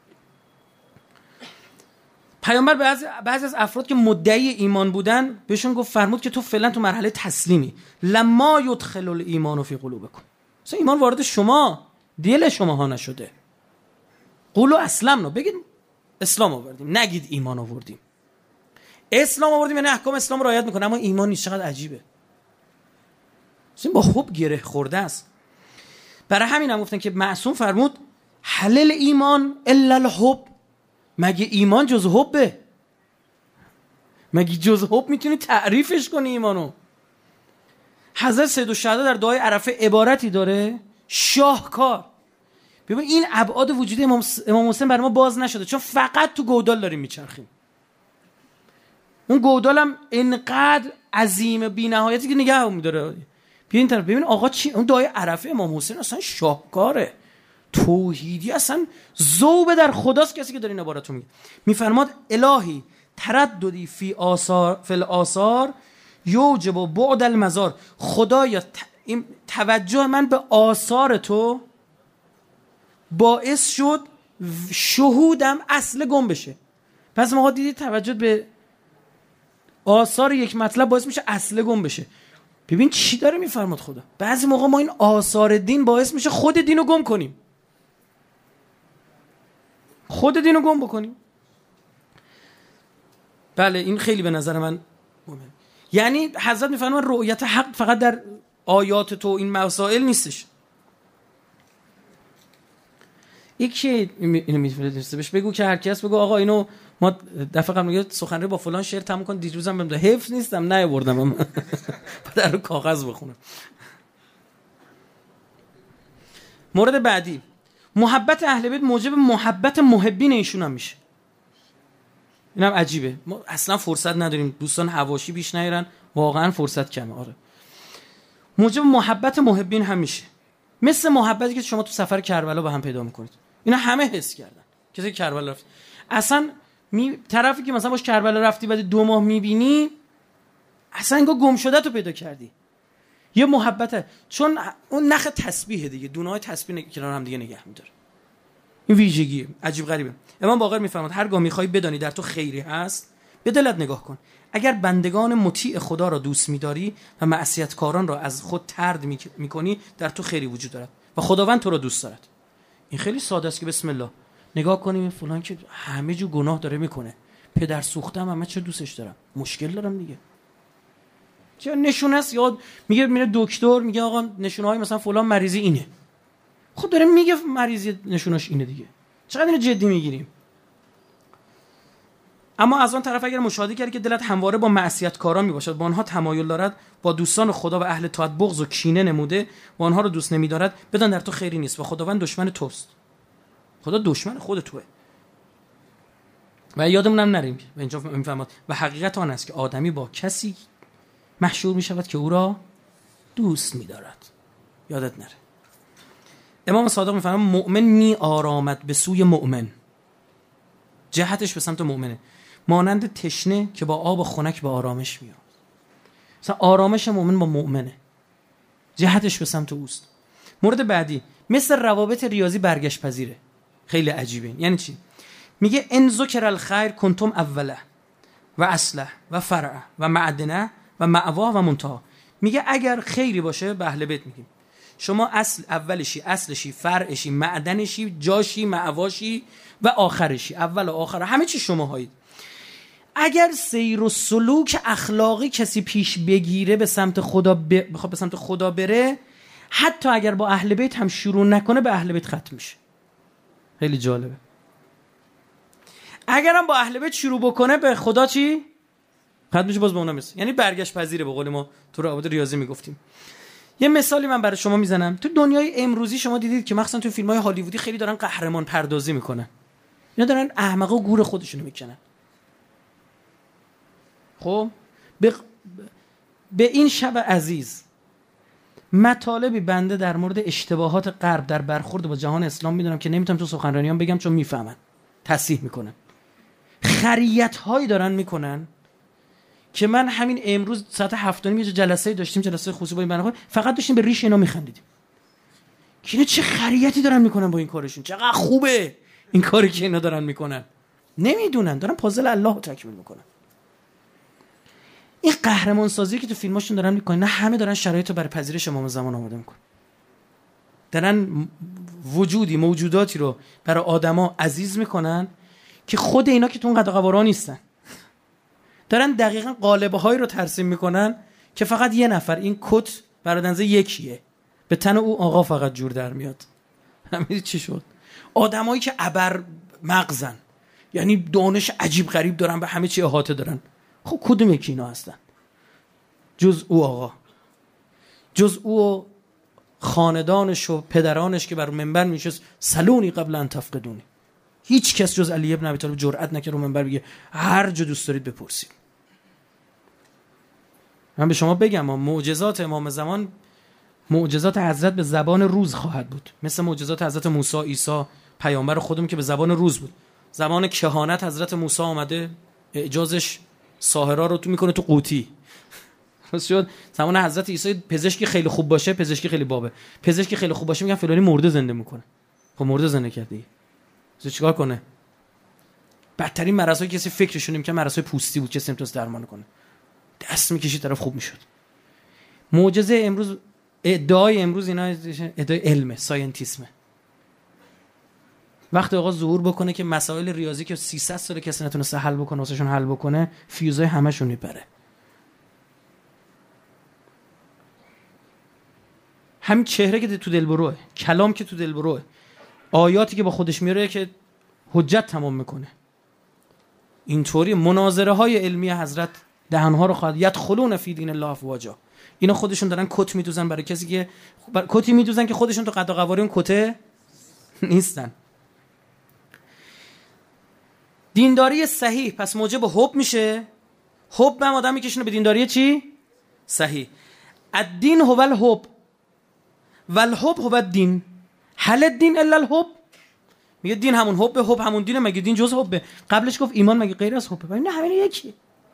پیامبر بعضی بعضی از افراد که مدعی ایمان بودن بهشون گفت، فرمود که تو فعلا تو مرحله تسلیمی، لما یدخل الایمان فی قلوبکم. اصلا ایمان وارد شما دل شما ها نشده. قولوا اسلمنا، بگید اسلام آوردیم، نگید ایمان آوردیم. اسلام آوردیم یعنی احکام اسلام رعایت میکنه، اما ایمان نیست. چقدر عجیبه. این با حب گره خورده است. برای همین هم گفتن که معصوم فرمود حلل ایمان الا الحب. مگه ایمان جز حبه؟ مگه جز حب میتونی تعریفش کنی ایمانو؟ حضرت سید الشهدا در دعای عرفه عبارتی داره شاهکار. ببین این ابعاد وجود امام امام حسین برای ما باز نشده، چون فقط تو گودال داریم میچرخیم. اون گودال هم اینقدر عظیم بی‌نهایتی که نگاه می‌داره. ببین طرف، ببین آقا چی، اون دعای عرفه امام حسین اصلا شاهکاره، توحیدی، اصلا ذوب در خداست کسی که داره این عبارتو میگه. میفرماد الهی ترددی فی آثار فی الاثار یوجب بعد المزار. خدایا این توجه من به آثار تو باعث شد شهودم اصل گم بشه. پس ما دیدید توجه به آثار یک مطلب باعث میشه اصل گم بشه. ببین چی داره میفرماد خدا. بعضی موقع ما این آثار دین باعث میشه خود دینو گم کنیم، خود دینو گم بکنیم. بله این خیلی به نظر من مهمه. یعنی حضرت میفرمان رؤیت حق فقط در آیات تو این مسائل نیستش. یکی اینو میفرسته بهش بگو که هر کس بگو آقا اینو ما دفعه قبل میگه سخنرانی با فلان شعر تموم کن، دیروزم بهم حفظ نیستم نیاوردم بعد رو کاغذ بخونم. مورد بعدی، محبت اهل بیت موجب محبت محبین ایشون هم میشه. اینم عجیبه، ما اصلا فرصت نداریم دوستان حواشی بیش نیارن، واقعا فرصت کمه. آره موجب محبت محبین هم میشه، مثل محبتی که شما تو سفر کربلا با هم پیدا میکنید. اینا همه حس کردن. کسی که کربلا رفت اصلا می... طرفی که مثلا باش کربلا رفتی بعد دو ماه میبینی اصلا انگار گم شده تو پیدا کردی. یه محبته، چون اون نخ تسبیحه دیگه، دونه‌های تسبیح کنار هم دیگه نگه می‌داره. این ویژگیه عجیب غریبه. امام باقر میفرماد هرگاه می‌خوای بدانی در تو خیری هست به دلت نگاه کن. اگر بندگان مطیع خدا را دوست می‌داری و معصیتکاران را از خود طرد می‌کنی در تو خیری وجود دارد و خداوند تو را دوست دارد. این خیلی ساده است که بسم الله نگاه کنیم فلان که همه جو گناه داره میکنه، پدر سوختم همه چه دوستش دارم، مشکل دارم دیگه. چه نشونه است؟ یاد میگه میره دکتر میگه آقا نشونه‌های مثلا فلان مریضی اینه. خب داره میگه مریضی نشونش اینه دیگه. چقدر اینو جدی میگیریم؟ اما از آن طرف اگر مشاهده کردی که دلت همواره با معصیتکاران میباشد، با آنها تمایل دارد، با دوستان خدا و اهل طاعت بغض و کینه نموده و آنها رو دوست نمی‌دارد، بدان در تو خیری نیست و خداوند دشمن توست. خدا دشمن خود توئه. و یادمون هم نریم و اینجا میفهمد و حقیقت آن است که آدمی با کسی محشور میشود که او را دوست می‌دارد. یادت نره. امام صادق میفهمه مؤمن می آرامد به سوی مؤمن، جهتش به سمت مؤمنه، مانند تشنه که با آب خنک به آرامش میاد. مثلا آرامش مؤمن با مؤمنه، جهتش به سمت اوست. مورد بعدی، مثل روابط ریاضی برگشت پذیره. خیلی عجیبه. یعنی چی؟ میگه ان ذکر الخیر کنتم اوله و اصله و فرع و معدنه و معوا و منتها. میگه اگر خیری باشه به اهل بیت میگیم شما اصل اولشی، اصلشی، فرعشی، معدنشی، جاشی، معواشی و آخرشی، اول و آخر همه چی شما هایید. اگر سیر و سلوک اخلاقی کسی پیش بگیره به سمت خدا ب... بخواد به سمت خدا بره، حتی اگر با اهل بیت هم شروع نکنه به اهل بیت ختم میشه. خیلی جالبه. اگرم با اهل بیت شروع بکنه به خدا چی؟ ختم میشه، باز به اونها میرسه. یعنی برگشت پذیره، به قول ما تو روابط ریاضی میگفتیم. یه مثالی من برای شما میزنم. تو دنیای امروزی شما دیدید که مخصوصا تو فیلم‌های هالیوودی خیلی دارن قهرمان پردازی میکنن. اینا دارن احمقا و گور خودشونو میکنن. خب به, به این شب عزیز مطالبی بنده در مورد اشتباهات غرب در برخورد با جهان اسلام میدونم که نمیتونم تو سخنرانیام بگم چون میفهمن، تصحیح میکنن. خریت‌هایی دارن میکنن که من همین امروز ساعت هفت و نیم یه جلسه داشتیم، جلسه خصوصی با این برنامه، فقط داشتیم به ریش اینا میخندیدیم که اینا چه خریتی دارن میکنن با این کارشون، چقدر خوبه این کاری که اینا دارن میکنن. نمیدونن، دارن پازل الله رو تکمیل میکنن. این قهرمان سازی که تو فیلماشون دارن میکنن، نه همه دارن شرایطو برای پذیرش امام زمان آماده میکنن. دارن وجودی موجوداتی رو برای آدما عزیز میکنن که خود اینا که تو اون قد قوارا نیستن. دارن دقیقاً قالب‌هایی رو ترسیم میکنن که فقط یه نفر این کت برادنزه یکیه، به تن او آقا فقط جور در میاد. همین چی شد؟ آدمایی که ابر مغزن، یعنی دانش عجیب غریب دارن، به همه چی احاطه دارن. خب کدوم یکی اینا هستن؟ جز او آقا، جز او و خاندانش و پدرانش که بر منبر میشست سلونی قبل ان تفقدونی. هیچ کس جز علی ابن ابی طالب جرئت نکرد رو منبر بگه هر جا دوست دارید بپرسید. من به شما بگم معجزات امام زمان، معجزات حضرت به زبان روز خواهد بود، مثل معجزات حضرت موسی عیسی پیامبر خودمون که به زبان روز بود. زمان کهانت حضرت موسی آمده اعجازش ساحرا رو تو میکنه تو قوطی. درست شد؟ زمان حضرت عیسی پزشکی خیلی خوب باشه، پزشکی خیلی بابه. پزشکی خیلی خوب باشه میگن فلانی مرده زنده میکنه. خب مرده زنده کرد دیگه. چه چیکار کنه؟ بدترین مرضای کسی فکرشون نمیکنه مرضای پوستی بود، کسی نمیتونست درمان کنه. دست میکشید طرف خوب میشد. معجزه امروز، ادعای امروز اینا ادعای علمه، ساینتیسمه. وقتی آقا ظهور بکنه که مسائل ریاضی که سیصد سال کسی نتونسته حل بکنه واسهشون حل بکنه، فیوزای همشون میپره. همین چهره که تو دلبروه، کلام که تو دلبروه، آیاتی که با خودش میاره که حجت تمام میکنه. اینطوری مناظره های علمی حضرت دهنها رو خواهد یدخلون فی دین الله افواجا. اینا خودشون دارن کت میدوزن برای کسی که بر... کتی میدوزن که خودشون تو قد و قواره اون کته نیستن. دینداری صحیح پس موجب حب میشه. حب هم آدم میکشونه به دینداری چی؟ صحیح. الدین هو الحب والحب هو الدین. هل الدین الا الحب؟ میگه دین همون حب، حب همون دینه. مگه دین جز حبه؟ قبلش گفت ایمان مگه غیر از حبه؟ نه همین یکی.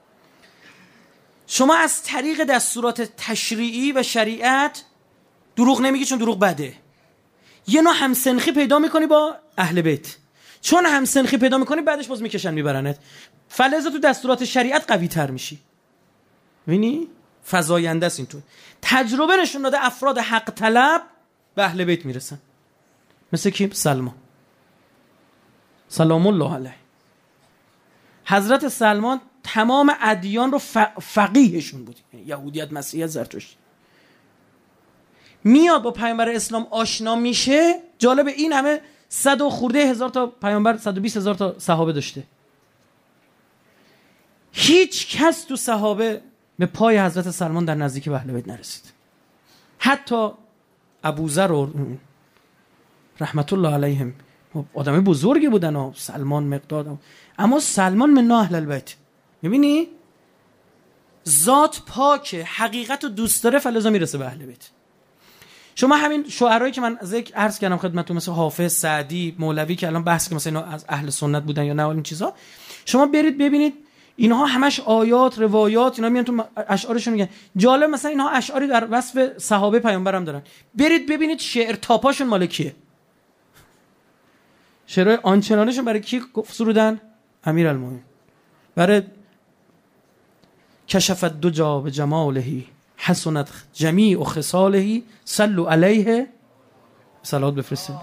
شما از طریق دستورات تشریعی و شریعت دروغ نمیگی چون دروغ بده. یه نوع همسنخی پیدا میکنی با اهل بیت، چون همسنخی پیدا میکنی بعدش باز میکشن میبرنت. فلزا تو دستورات شریعت قوی تر میشی. ببینی فزاینده است اینطور. تجربه نشون داده افراد حق طلب به اهل بیت میرسن. مثل کی؟ سلمان سلام الله علیه. حضرت سلمان تمام ادیان رو فقیهشون بود، یهودیت، مسیحیت، زرتشتی. میاد با پیامبر اسلام آشنا میشه. جالب این همه صد و خورده هزار تا پیامبر، صد و بیست هزار تا صحابه داشته. هیچ کس تو صحابه به پای حضرت سلمان در نزدیکی به اهل بیت نرسید. حتی ابوذر و رحمت الله علیهم آدم بزرگی بودن و سلمان مقداد، اما سلمان من اهل البیت. میبینی ذات پاکه، حقیقت رو دوست داره، فلذا میرسه به اهل بیت. شما همین شعرایی که من ذکر عرض کردم خدمتتون، مثل حافظ، سعدی، مولوی که الان بحث که مثلا اینا از اهل سنت بودن یا نه این چیزا، شما برید ببینید اینها همش آیات، روایات، اینا میان تو اشعارشون میگن. جالب مثلا اینها اشعاری در وصف صحابه پیامبرم دارن. برید ببینید شعر تاپاشون مال کیه. شعرهای آنچنانشون برای کی سرودن؟ امیرالمومنین. برای کشفت دو جا به جمالهی حسنت جمیع و خصالهی صلوا علیه صلوات بفرستید.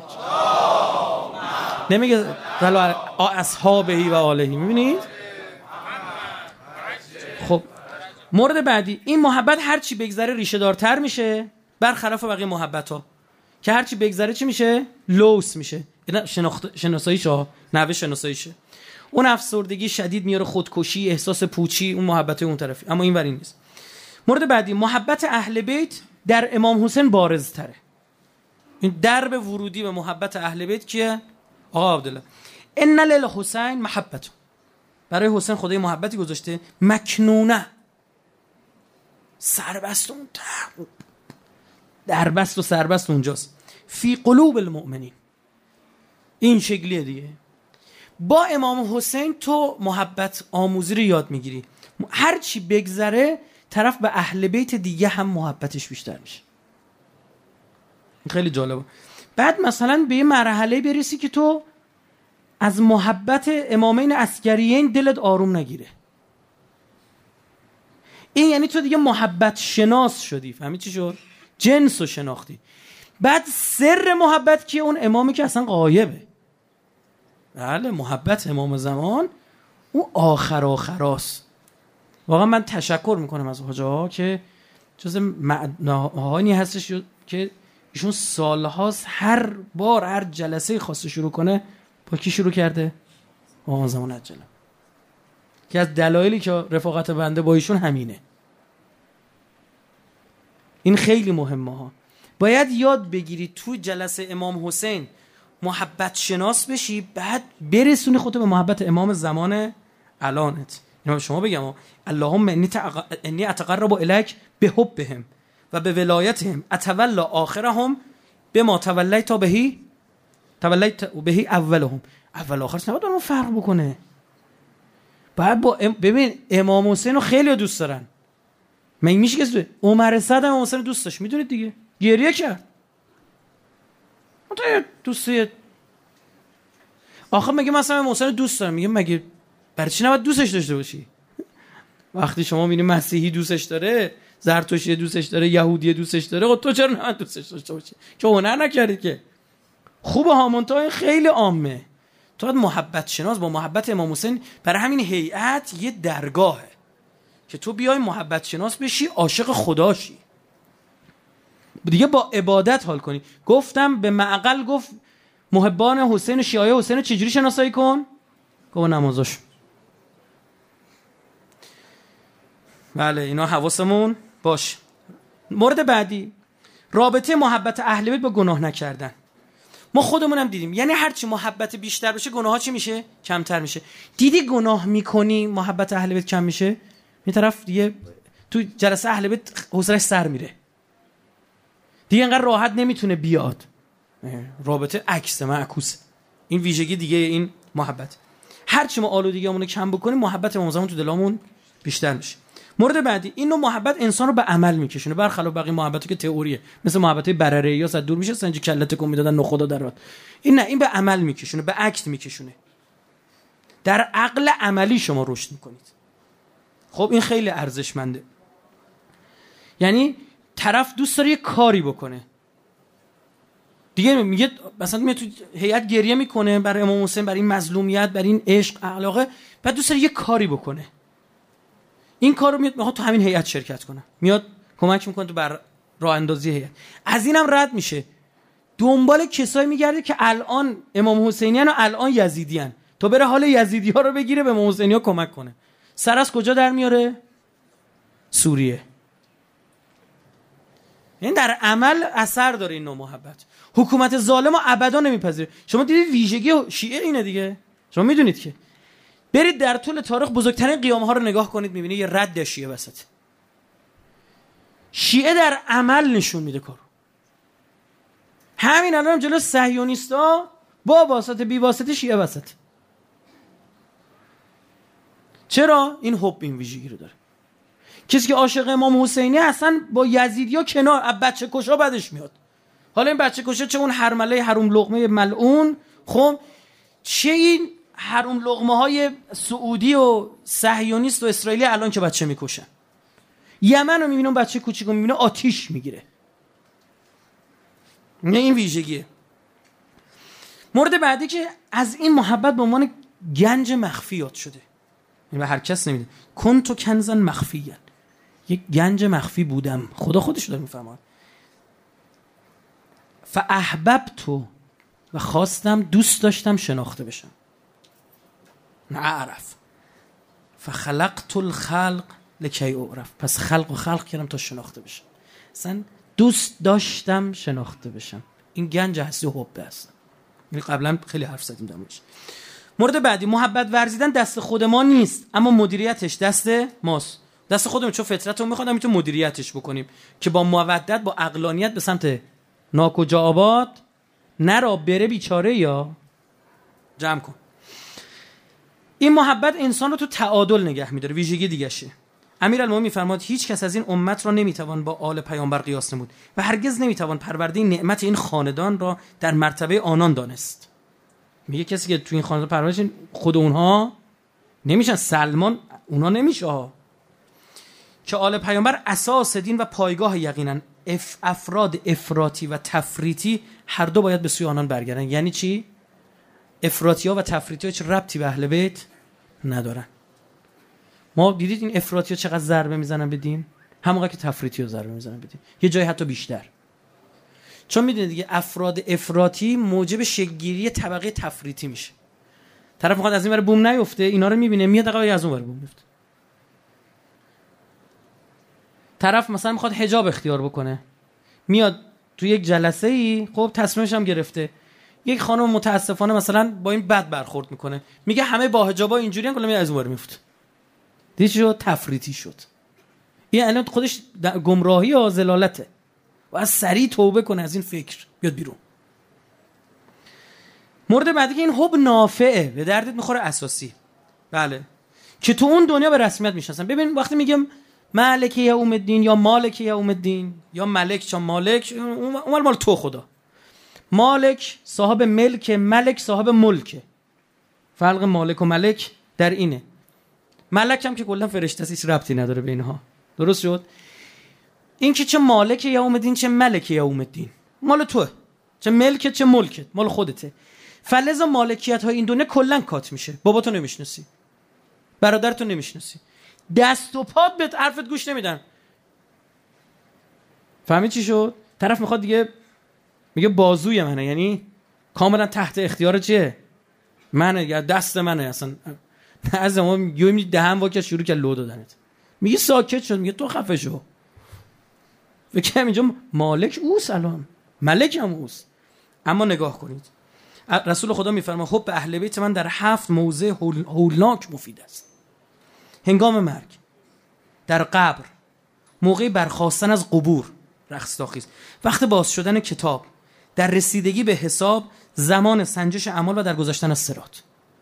نمیگه صلوا اصحابهی و آلهی. میبینید؟ خب مورد بعدی، این محبت هر چی بگذره ریشه دارتر میشه، برخلاف بقیه محبت ها که هر چی بگذره چی میشه؟ لوس میشه. اینا شناخت شناساییشه، نوع شناساییشه. اون افسردگی شدید میاره، خودکشی، احساس پوچی، اون محبت اون طرفی. اما این ور این نیست. مورد بعدی، محبت اهل بیت در امام حسین بارز تره. این درب ورودی به محبت اهل بیت کیه؟ آقا عبدالله ان للحسین محبت. برای حسین خدای محبتی گذاشته مکنونه، سربست اون دربست و سربست اونجاست. فی قلوب المؤمنین. این شکلیه دیگه. با امام حسین تو محبت آموزی رو یاد میگیری. هر چی بگذره طرف به اهل بیت دیگه هم محبتش بیشتر میشه. خیلی جالبه. بعد مثلا به یه مرحله برسی که تو از محبت امامین عسکریین دلت آروم نگیره. این یعنی تو دیگه محبت شناس شدی. فهمی چی شد؟ جنس رو شناختی. بعد سر محبت که اون امامی که اصلا غایبه. بله، محبت امام زمان اون آخر آخراست. واقعا من تشکر میکنم از حاجه ها که جز معناهایی هستش که ایشون سالهاست هر بار هر جلسه خاصه شروع کنه با کی شروع کرده؟ امام زمان عجله. که از دلایلی که رفاقت بنده با ایشون همینه. این خیلی مهمه ها. باید یاد بگیری تو جلسه امام حسین محبت شناس بشی، بعد برسونی خودت به محبت امام زمان الانت. اینو شما بگم اللهم انی تق... انی اتقرب الیک بحبهم و به ولایتهم اتولا آخرهم بما تولیت بهی تولیت بهی اولهم. اول آخرش نباید اون فرق بکنه. بعد با ام... ببین امام حسین رو خیلی دوست دارن. من میشه که عمر سعد امام حسین دوست داشت، میدونید دیگه، گریه کرد. اون دوستی آخه مگه مثلا امام حسین دوست دارم، میگه مگه برای چی نباید دوستش داشته باشی؟ وقتی شما میبینی مسیحی دوستش داره، زرتشتی دوستش داره، یهودی دوستش داره، خب تو چرا نباید دوستش داشته باشی؟ که هنر نکردی که. خوبه ها، منتها خیلی عامه. تو باید محبت شناس با محبت امام حسین، برای همین هیئت یه درگاهه که تو بیای محبت شناس بشی، عاشق خداشی دیگه، با عبادت حال کنی. گفتم به معقل گفت محبان حسین و شیعه حسین چجوری شناسایی کن؟ گفت نمازش. بله اینا حواسمون باش. مورد بعدی، رابطه محبت اهل بیت با گناه نکردن. ما خودمونم دیدیم، یعنی هرچی محبت بیشتر بشه گناه‌ها چی میشه؟ کمتر میشه. دیدی گناه میکنی محبت اهل بیت کم میشه، این طرف دیگه تو جلسه اهل بیت حوصله‌اش سر میره، دیگه انقدر راحت نمیتونه بیاد. رابطه عکس معکوس، این ویژگی دیگه این محبت. هرچی ما آلودگیامون رو کم بکنیم محبت امامزمان تو دلامون بیشتر میشه. مورد بعدی، این نوع محبت انسان رو به عمل میکشونه، برخلاف بقیه محبتو که تئوریه، مثل محبتای برره یا صد دور میشه سنج کلت کم میدادن نخدا درات. این نه، این به عمل میکشونه، به عکس میکشونه. در عقل عملی شما رشد میکنید. خب این خیلی ارزشمنده. یعنی طرف دوست داره یه کاری بکنه دیگه، میگه مثلا میاد تو هیئت گریه میکنه برای امام حسین، برای این مظلومیت، برای این عشق علاقه، بعد دوست داره یه کاری بکنه. این کارو میاد میخواد تو همین هیئت شرکت کنه، میاد کمک میکنه تو بر راه اندازی هیئت. از اینم رد میشه، دنبال کسایی میگرده که الان امام حسینیان و الان یزیدیان، تو بره حال یزیدی ها رو بگیره به امام حسینی ها کمک کنه. سر از کجا در میاره؟ سوریه. این در عمل اثر داره این نوع محبت. حکومت ظالم رو ابدا نمیپذیره. شما دیدید ویژگی شیعه اینه دیگه، شما میدونید که برید در طول تاریخ بزرگترین قیام ها رو نگاه کنید، میبینید یه رد شیعه وسط. شیعه در عمل نشون میده کارو. همین الان جلو صهیونیستا با واسطه بی واسطه شیعه وسط. چرا؟ این حب این ویژگی رو داره. کسی که عاشق امام حسینی اصلا با یزیدیا کنار، بچه کشا بعدش میاد. حالا این بچه کشا چه اون هرمله حروم لقمه ملعون، خب چه این حروم لقمه های سعودی و صهیونیست و اسرائیلی الان که بچه میکشن. یمن رو میبینم بچه کوچیکو میبینه آتیش میگیره. نه این ویژگیه. مورد بعدی که از این محبت به عنوان گنج مخفی یاد شده، این به هر کس نمیده. کنتو کنزن مخفیه، یک گنج مخفی بودم. خدا خودش داره میفهمه. فاحببتو، و خواستم، دوست داشتم شناخته بشم. نعرف. فخلقت الخلق لکی اعرف، پس خلق و خلق کردم تا شناخته بشم. اصلا دوست داشتم شناخته بشم. این گنج هستی و حب هست. این قبلا خیلی حرف زدیم درموش. مورد بعدی، محبت ورزیدن دست خود ما نیست، اما مدیریتش دست ماست. دست خودمون، چون فطرتمون میخواد همین تو مدیریتش بکنیم که با مودت، با عقلانیت به سمت ناکجا آباد نرا بره بیچاره. یا جمع کن. این محبت انسان رو تو تعادل نگه میداره. ویژگی دیگه شه. امیرالمومنین میفرماد هیچ کس از این امت را نمیتوان با آل پیامبر قیاس نمود و هرگز نمیتوان پرورده نعمت این خاندان را در مرتبه آنان دانست. میگه کسی که تو این خاندان پرورش، خود اونها نمیشن سلمان، اونها نمیشه ها. که آل پیامبر اساس دین و پایگاه یقینن. اف افراد افراطی و تفریطی هر دو باید به سوی آنان برگردن. یعنی چی؟ افراطی‌ها و تفریطی‌ها هیچ ربطی به اهل بیت ندارن. ما دیدید این افراطی‌ها چقدر ضربه میزنن به دین، همونقدر که تفریطی‌ها ضربه میزنن به دین، یه جایی حتی بیشتر. چون میدونید دیگه افراد افراطی موجب شکل‌گیری طبقه تفریطی میشه. طرف میخواد از این ور بوم نیفته، اینا رو میبینه میاد دقیقاً از اون ور بوم میفته. طرف مثلا میخواد حجاب اختیار بکنه، میاد تو یک جلسه ای، خب تصمیمش هم گرفته، یک خانم متاسفانه مثلا با این بد برخورد میکنه، میگه همه با حجابا اینجوری ان، کلا میاد از اون ور میفته. دیگه شو تفریطی شد. این الان خودش گمراهی یا ضلالته. و از سریع توبه کنه از این فکر، بیاد بیرون. مورد بعدی که این حب نافعه، به دردت میخوره، اساسی. بله. که تو اون دنیا به رسمیت میشناسن. ببین وقتی میگم مالک یوم الدین یا مالک یوم الدین یا ملک چا مالک، اون مال تو خدا. مالک صاحب ملک، ملک صاحب ملک. فرق مالک و ملک در اینه. ملک هم که کلا فرشته است، هیچ ربطی نداره به اینها. درست شد؟ این که چه مالک یوم الدین چه ملک یوم الدین مال توه، چه ملکت چه ملکت مال خودته. فلذا مالکیت های این دنیا کلا کات میشه. باباتو نمیشناسی، برادرتو نمیشناسی، دست و پات به حرفت گوش نمیدن. فهمید چی شد؟ طرف میخواد دیگه میگه بازوی منه، یعنی کاملا تحت اختیار چیه؟ منه یا دست منه. اصلا از ما میگیم دهن واکه شروع که لو دادنت، میگه ساکت شد، میگه تو خفه شو. فکر اینجا مالک اوست، الان ملک هم اوست. اما نگاه کنید رسول خدا میفرما حب اهل بیت من در هفت موضع هولناک مفید است. هنگام مرگ، در قبر، موقع برخاستن از قبور رخصتاخیز، وقت باز شدن کتاب، در رسیدگی به حساب، زمان سنجش اعمال و در گذشتن از صراط.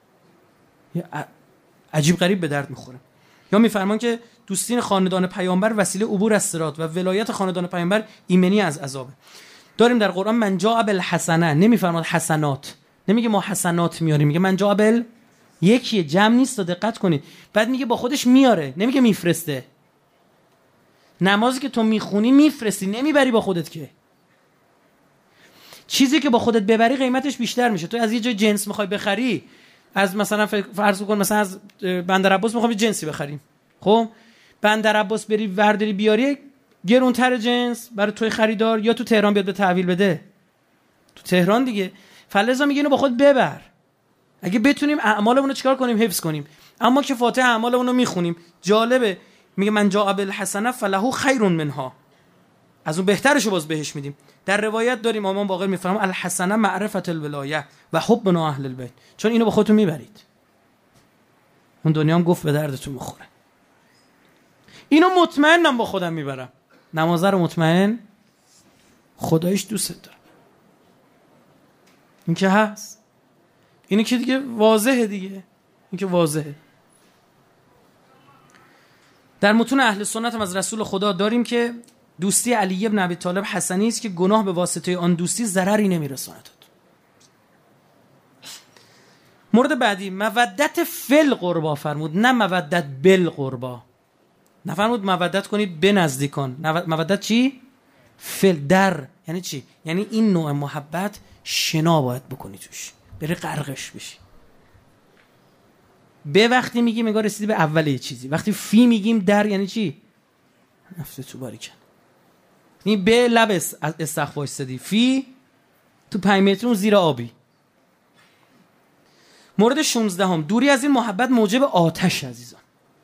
عجیب غریب به درد میخوره. یا میفرمان که دوستین خاندان پیامبر وسیله عبور از صراط و ولایت خاندان پیامبر ایمنی از عذابه. داریم در قرآن من جاء بالحسنه، نمیفرماد حسنات، نمیگه ما حسنات میاریم، میگه من جاء بال، یکیه، جمع نیست. دقت کنید. بعد میگه با خودش میاره، نمیگه میفرسته. نمازی که تو میخونی میفرستی، نمیبری با خودت. که چیزی که با خودت ببری قیمتش بیشتر میشه. تو از یه جای جنس میخوای بخری، از مثلا فرض کن مثلا از بندر عباس میخوای جنسی بخریم، خب بندر عباس بری ورداری بیاری گرونتر جنس برای توی خریدار، یا تو تهران بیاد به تحویل بده، تو تهران دیگه. فلذا میگه اینو با خود ببر. اگه بتونیم اعمالمون رو چیکار کنیم؟ حفظ کنیم. اما که فاتحه اعمالمون رو میخونیم، جالبه میگه من جاء بالحسنه فله خیر منها، از اون بهترشو باز بهش میدیم. در روایت داریم امام باقر میفرمام الحسنه معرفت الولایه و حبنا اهل البیت، چون اینو با خودتون میبرید. اون دنیا هم گفت به دردتون میخوره. اینو مطمئنم با خودم میبرم. نمازه رو مطمئن خدایش دوست داره. این که هست، اینه که دیگه واضحه دیگه، این که واضحه. در متون اهل سنت هم از رسول خدا داریم که دوستی علی ابن ابی طالب حسنی است که گناه به واسطه آن دوستی ضرری نمیرساند. مورد بعدی مودت فل قربا فرمود، نه مودت بل قربا. نفرمود مودت کنید به نزدیکان. مودت چی؟ فل در، یعنی چی؟ یعنی این نوع محبت شنا باید بکنی توش، بری غرقش بشی. به وقتی میگیم انگار رسیدی به اول یه چیزی، وقتی فی میگیم در یعنی چی؟ نفس تو باریکن. این به لب استخ وایسادی، فی تو پنج متر اون زیر آبی. مورد شانزده هم دوری از این محبت موجب آتش عزیزان.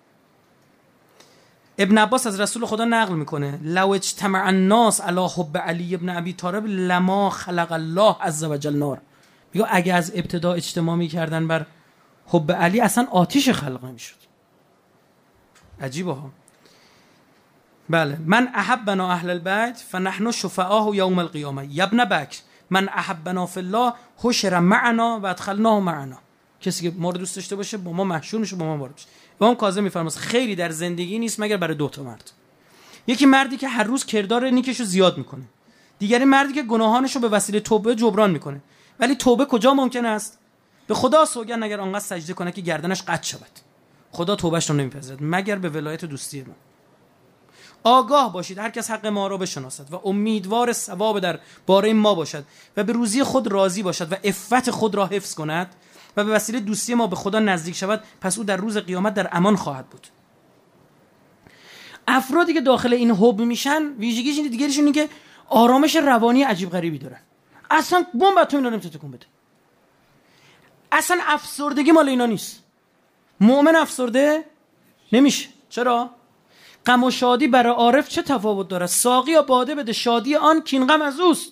ابن عباس از رسول خدا نقل میکنه لو اجتمع الناس علی حب علی ابن ابی طالب لما خلق الله عز وجل نار. میگه اگه از ابتدا اجتماع میکردن بر حب علی اصلا آتش خلق نمیشد. عجیبه ها. بله من احبنا اهل البیت فنحن شفعاء یوم القیامه یا ابن بکر من احبنا فی الله حشر معنا و ادخلناه معنا. کسی که ما رو دوست داشته باشه با ما محشور میشه، با ما وارد میشه. امام کاظم میفرماید خیری در زندگی نیست مگر برای دو تا مرد. یکی مردی که هر روز کردار نیکشو زیاد میکنه، دیگری مردی که گناهانشو به وسیله توبه جبران میکنه. ولی توبه کجا ممکن است؟ به خدا سوگند اگر آنقدر سجده کنه که گردنش قطع شود، خدا توبهش رو نمیپذیرد مگر به ولایت دوستی ما. آگاه باشید هر کس حق ما را بشناسد و امیدوار ثواب در باره ما باشد و به روزی خود راضی باشد و عفت خود را حفظ کند و به وسیله دوستی ما به خدا نزدیک شود، پس او در روز قیامت در امان خواهد بود. افرادی که داخل این حب میشن ویژگیش اینه، دیگرشون اینه که آرامش روانی عجیب غریبی دارن. اصلا بمب اتمی اینا نمیتونه تکون بده. اصلا افسردگی مال اینا نیست. مؤمن افسرده نمیشه. چرا؟ غم و شادی برای عارف چه تفاوت داره؟ ساقی یا باده بده، شادی آن کین غم از اوست.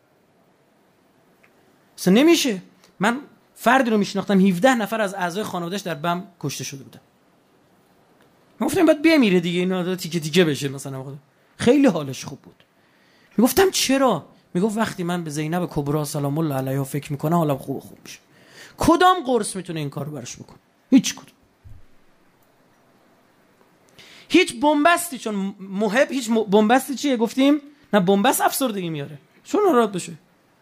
اصلا نمیشه. من فردی رو میشناختم هفده نفر از اعضای خانواده‌اش در بم کشته شده بودن. من گفتم بعد بمیره دیگه، اینا تیکه تیکه بشه مثلا. خیلی حالش خوب بود. میگفتم چرا؟ میگفت وقتی من به زینب کبرا سلام الله علیها فکر میکنم حالم خوب خوب میشه. کدام قرص میتونه این کارو براش بکنه؟ هیچ کدوم. هیچ بنبستی، چون محب هیچ بنبستی چیه گفتیم؟ نه بنبست افسردگی میاره. چون ناراحت بشه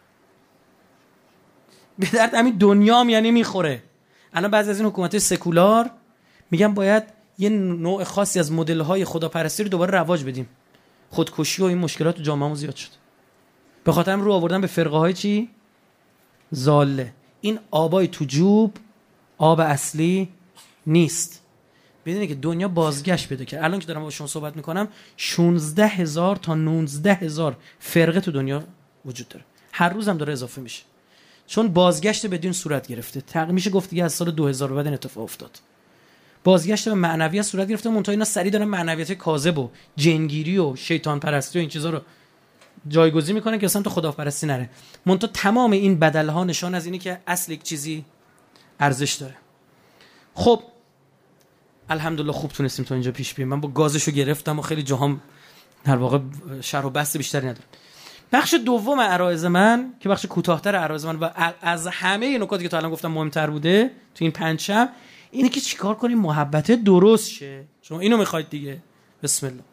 به درد همین دنیام یعنی میخوره. الان بعضی از این حکومت‌های سکولار میگن باید یه نوع خاصی از مدل‌های خداپرستی رو دوباره رواج بدیم. خودکشی و این مشکلات تو جامعه‌مون زیاد شد. به خاطر رو آوردن به فرقه‌های چی؟ ضاله. این آبای تو جوب آب اصلی نیست. بدونید که دنیا بازگشت پیدا کرد. الان که دارم با شما صحبت میکنم شانزده هزار تا نوزده هزار فرقه تو دنیا وجود داره. هر روزم داره اضافه میشه. چون بازگشت بدون صورت گرفته. تقریبا میشه گفت دیگه از سال دو هزار بعد این اتفاق افتاد. بازگشت به معنویت صورت گرفته. منتها اینا سری دارن معنویت کاذب و جنگیری و شیطان پرستی و این چیزا رو جایگزین میکنن که اصلا تو خداپرستی نره. منتها تمام این بدل‌ها نشان از اینه که اصل یک چیزی ارزش داره. خب الحمدلله خوب تونستیم تا اینجا پیش بیایم. من با گازشو گرفتم و خیلی جاهام در واقع شرح و بحث بیشتری ندارم. بخش دوم عرایض من که بخش کوتاه‌تر عرایض من و از همه نکاتی که تا الان گفتم مهمتر بوده تو این پنج شب اینه که چیکار کنیم محبت درست شه. شما اینو میخواید دیگه. بسم الله.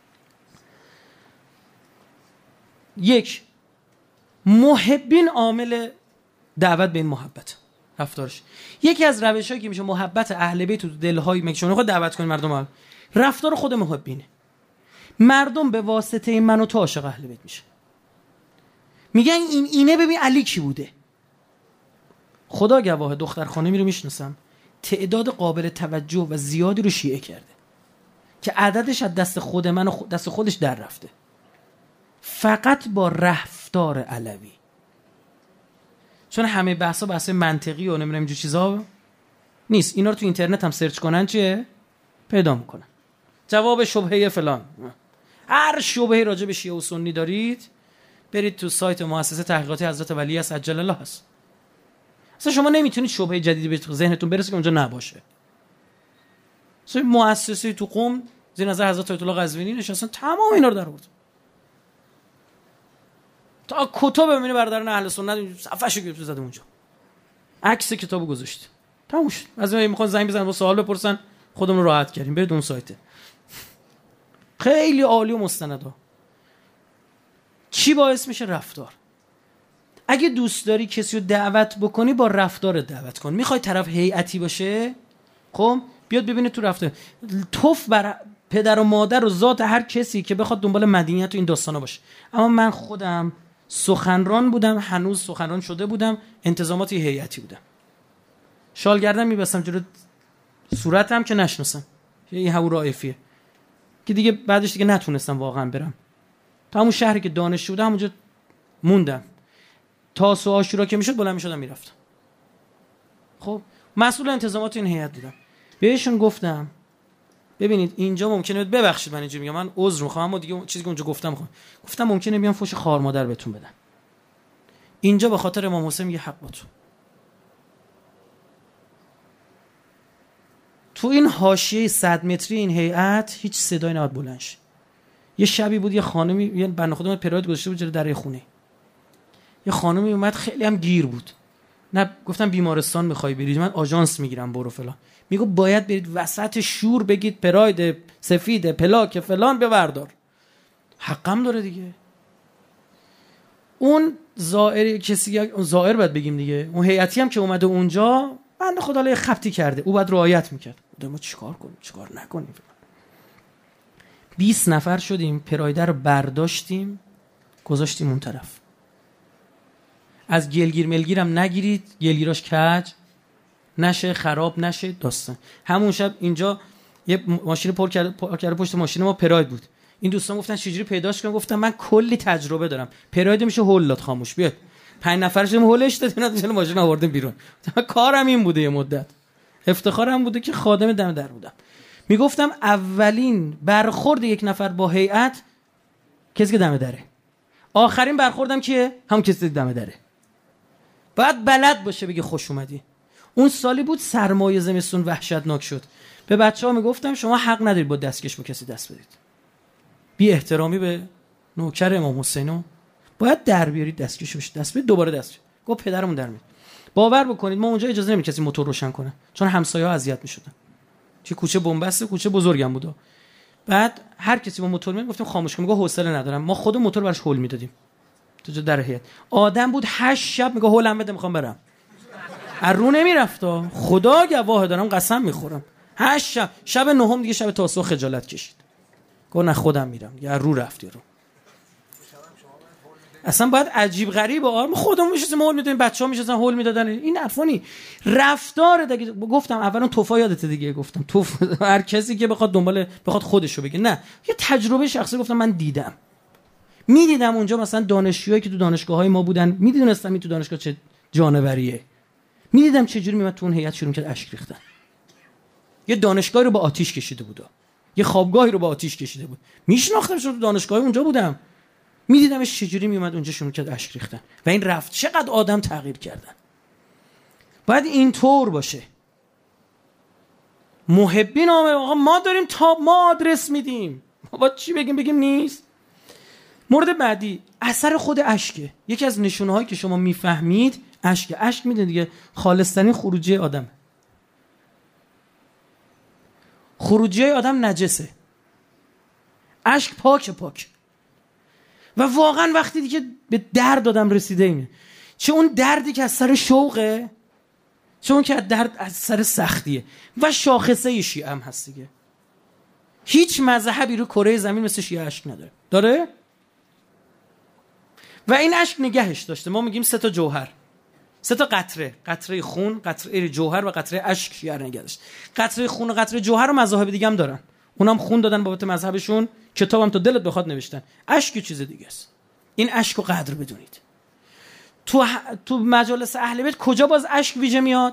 یک، محبین عامل دعوت به این محبت رفتارش. یکی از روش‌هایی که میشه محبت اهل بیت تو دل‌های میگه شما خود دعوت کنید مردم ها. رفتار خود محبینه. مردم به واسطه من و تو عاشق اهل بیت میشه. میگن این اینه ببین علی کی بوده. خدا گواه دختر خانمی رو میشناسم تعداد قابل توجه و زیادی رو شیعه کرده که عددش از دست خود من و دست خودش در رفته. فقط با رفتار علوی. چون همه بحثا بحث منطقی و نمیدونم اینجور چیزا نیست. اینا رو تو اینترنت هم سرچ کنن چیه؟ پیدا میکنن. جواب شبهه فلان. هر شبهه راجع به شیعه و سنی دارید برید تو سایت مؤسسه تحقیقات حضرت ولی است عجل الله هست. اصلا شما نمیتونید شبهه جدیدی به ذهنتون برسه که اونجا نباشه. اصلا مؤسسه تو قم زیر نظر حضرت آیت الله قزوینی نشستن تمام اینا رو در آورد. تا کتاب ببینه برادران اهل سنت صفحه‌شو گرفت زده اونجا. عکس کتابو گذاشت. تموم شد. از اون میخوان زنگ بزنن و سوال بپرسن خودمون رو راحت کردیم. برید اون سایت. خیلی عالی و مستندا. چی باعث میشه؟ رفتار. اگه دوست داری کسی رو دعوت بکنی با رفتار دعوت کن. میخوای طرف هیئتی باشه؟ خب بیاد ببینه تو رفتار. توف بر پدر و مادر و ذات هر کسی که بخواد دنبال مدنیت و این داستانا باشه. اما من خودم سخنران بودم، هنوز سخنران شده بودم، انتظاماتی هیئتی بودم. شال گردن میبستم جلو صورتم که نشناسم. این هو رائفیه. که دیگه بعدش دیگه نتونستم واقعا برم. تا همون شهری که دانشجو بودم اونجا موندم. تاس و عاشورا که میشد بلند میشدم میرفتم. خب مسئول انتظامات این هیئت بودم. بهشون گفتم ببینید اینجا ممکنه ببخشید من اینجوری میگم، من عذر میخوام اما دیگه چیزی که اونجا گفتم میخوام گفتم ممکنه بیان فوش خار مادر بهتون بدن. اینجا به خاطر امام حسین میگه حق با تو. تو این حاشیه صد متری این هیئت هیچ صدایی نباید بلند شه. یه شبی بود یه خانمی یه بنده خدا پراید گذاشته بود جلوی در خونه. یه خانمی اومد خیلی هم گیر بود. نه گفتم بیمارستان میخوای بری؟ من آژانس میگیرم برو فلان. میگه باید برید وسط شور بگید پراید سفید پلاک فلان ببردار. حقم داره دیگه. اون زائر کسی اون زائر باید بگیم دیگه. اون هیئتی هم که اومده اونجا بنده خدا له خبطی کرده. او باید رعایت میکرد. ما چیکار کنیم چیکار نکنیم؟ بیست نفر شدیم پرایده رو برداشتیم گذاشتیم اون طرف. از گلگیر ملگیرم نگیرید، گلگیراش کج نشه خراب نشه داستان. همون شب اینجا یه ماشین پر کرده پر کرده پشت ماشین ما پراید بود. این دوستان گفتن چجوری پیداش کنم؟ گفتم من کلی تجربه دارم. پراید میشه هولات خاموش بیاد. پنج نفرش هم هولش دادن اینا ماشین آوردن بیرون. کارم این بوده یه مدت. افتخارم بوده که خادم دم در بودم. میگفتم اولین برخورد یک نفر با هیئت کسی که دم دره. آخرین برخوردم که هم کسی دم دره. باید بلد باشه بگه خوش اومدی. اون سالی بود سرمایه زمستون وحشتناک شد. به بچه‌ها میگفتم شما حق ندارید با دستکش با کسی دست بدید. بی احترامی به نوکر امام حسینو باید در بیارید دستکش بشه. دست بدید دوباره دست. گفت پدرمون در میاد. باور بکنید ما اونجا اجازه نمیدیم کسی موتور روشن کنه چون همسایه‌ها اذیت میشدن. چه کوچه بنبست کوچه بزرگم بود. بعد هر کسی با موتور میاد گفتیم خاموش کن، میگه حوصله ندارم. ما خود موتور براش هول میدادیم تو در هیئت. آدم بود هشت شب میگه هولم بده میخوام برم، از رو نمیرفت. خدا گواه دارم قسم میخورم هشت شب. شب نهم دیگه شب تاسو خجالت کشید، گفت نه خودم میرم دیگه، از رو رفتی رو. اصلا باید عجیب غریبه. آره ما خودمون میشستیم هول میدادیم، بچه‌ها میشستن هول میدادن. این حرفانی رفتار دیگه. گفتم اولون توفا یادته دیگه، گفتم توف هر کسی که بخواد دنبال بخواد خودشو بگه، نه یه تجربه شخصی. گفتم من دیدم میدیدم اونجا مثلا دانشجوهایی که تو دانشگاه‌های ما بودن، میدونستم این تو دانشگاه چه جانوریه، میدیدم چه جوری میاد تو اون هیئت شروع کرد اشک ریختن. یه دانشگاهی رو با آتیش کشیده بود، یه خوابگاهی رو با آتیش کشیده بود. میشناختمش، تو دانشگاه اونجا بودم، میدیدمش چجوری میومد اونجا شروع کرد اشک ریختن. و این رفت چقدر آدم تغییر کردن. باید اینطور باشه. محبین آقا ما داریم تا ما آدرس میدیم، ما چی بگیم بگیم نیست. مورد بعدی اثر خود اشکه. یکی از نشونه هایی که شما میفهمید اشکه. اشک میدونید دیگه خالصترین خروجی آدم. خروجی آدم نجسه، اشک پاک پاک. و واقعا وقتی دیگه به درد آدم رسیده اینه، چه اون دردی که از سر شوقه، چه اون که از درد از سر سختیه. و شاخصه شیعه هم هست دیگه. هیچ مذهبی رو کره زمین مثل شیعه اشک نداره. داره؟ و این اشک نگهش داشته. ما میگیم سه تا جوهر، سه تا قطره، قطره خون، قطره جوهر و قطره اشک. شیعه نگه داشت. قطره خون و قطره جوهر رو مذاهب دیگه هم دارن، اونم خون دادن بابت مذهبشون، کتابم تو دلت بخواد نوشتن. اشک چیز دیگه است. این اشکو قدر بدونید. تو ه... تو مجالس اهل بیت کجا باز اشک ویژه میاد؟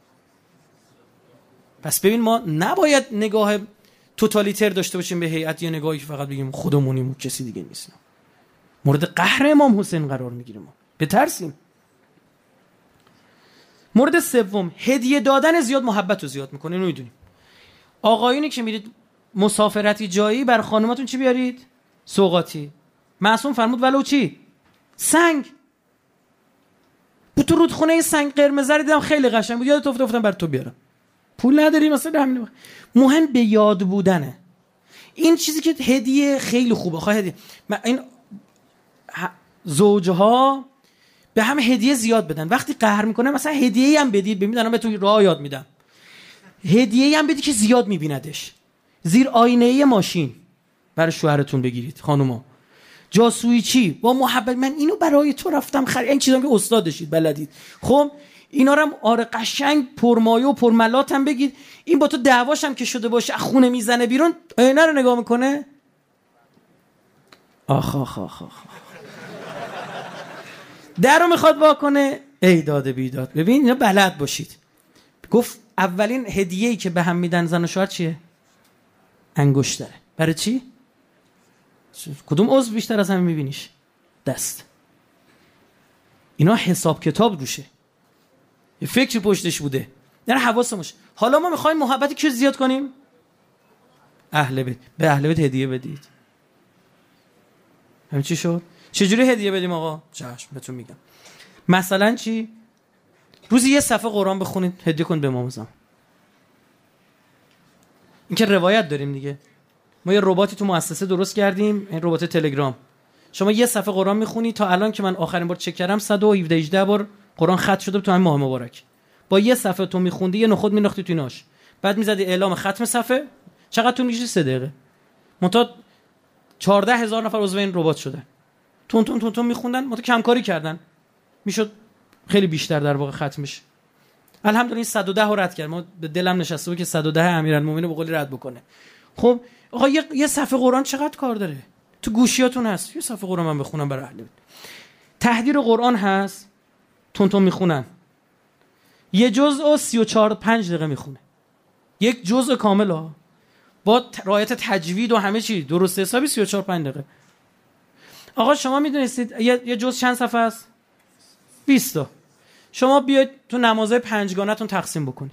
پس ببین ما نباید نگاه توتالیتر داشته باشیم به هیئت، یا نگاهی که فقط بگیم خودمونیم و کسی دیگه نیست. مورد قهر امام حسین قرار میگیریم، ما بترسیم. مورد سوم هدیه دادن زیاد محبت رو زیاد میکنه. اینو میدونیم. آقایونی که میرید مسافرتی جایی بر خانماتون چی بیارید؟ سوغاتی. معصوم فرمود ولو چی؟ سنگ. تو رودخونه سنگ قرمز رو دیدم خیلی قشنگ بود، یادت افتاد گفتم بر تو بیارم. پول نداری مثلا همین. مهم به یاد بودنه. این چیزی که هدیه خیلی خوبه. خواهد هدیه این زوجها به هم هدیه زیاد بدن. وقتی قهر میکنه مثلا هدیه‌ای هم بدید، ببین بهتون راه یاد میدم. هدیه‌ای هم بدید که زیاد میبیندش. زیر آینه ماشین برای شوهرتون بگیرید خانوما. جاسویچی با محبت، من اینو برای تو رفتم خرید. این چیزا که استاد داشتید بلدید. خب اینا رو هم آره قشنگ پرمایه و پرملات هم بگید. این با تو دعواش هم که شده باشه خونه میزنه بیرون، اینا رو نگاه میکنه. آخ آخ آخ آخ در رو میخواد واکنه، ای داده بیداد. ببین اینا بلد باشید. گفت اولین هدیه‌ای که به هم میدن زن و شوهر چیه؟ انگشتره. برای چی؟ کدوم عضو بیشتر از همه میبینیش؟ دست. اینا حساب کتاب روشه، یه فکر پشتش بوده. یعنی حواسمون. حالا ما میخوایم محبتی که زیاد کنیم، اهل بیت. به اهل بیت هدیه بدید. همین چی شد؟ چجوری هدیه بدیم آقا؟ چشم بهتون میگم. مثلا چی؟ روزی یه صفحه قرآن بخونید هدیه کن به امام زمان. این که روایت داریم دیگه. ما یه رباتی تو مؤسسه درست کردیم، این ربات تلگرام. شما یه صفحه قرآن میخونی، تا الان که من آخرین بار چک کردم صد و هفده هجده بار قرآن ختم شده تو همین ماه مبارک. با یه صفحه تو میخوندی، یه نخود مینداختی تو ایناش، بعد میزدی اعلام ختم صفحه. چقدر طول میکشه؟ سه دقیقه. منتها چهارده هزار نفر عضو این ربات شدن. تون تون تون تون میخوندن، منتها کم کاری کردن. میشد خیلی بیشتر در واقع ختمش. الحمدلله صد و ده رو رد کرد. ما به دلم نشسته بود که صد و ده امیرالمومنین به قول رد بکنه. خب آقا یه, یه صفحه قرآن چقدر کار داره؟ تو گوشیاتون هست. یه صفحه قرآن من بخونم برای اهل بیت. تحریر قرآن هست، تون تون میخونن. یه جزء سی و چهار پنج دقیقه میخونه. یک جزء کامل ها. با رعایت تجوید و همه چی درست حسابی سی و چهار پنج دقیقه. آقا شما میدونستید یه, یه جزء چند صفحه است؟ بیست تا. شما بیاید تو نمازهای پنجگانه‌تون تقسیم بکنید.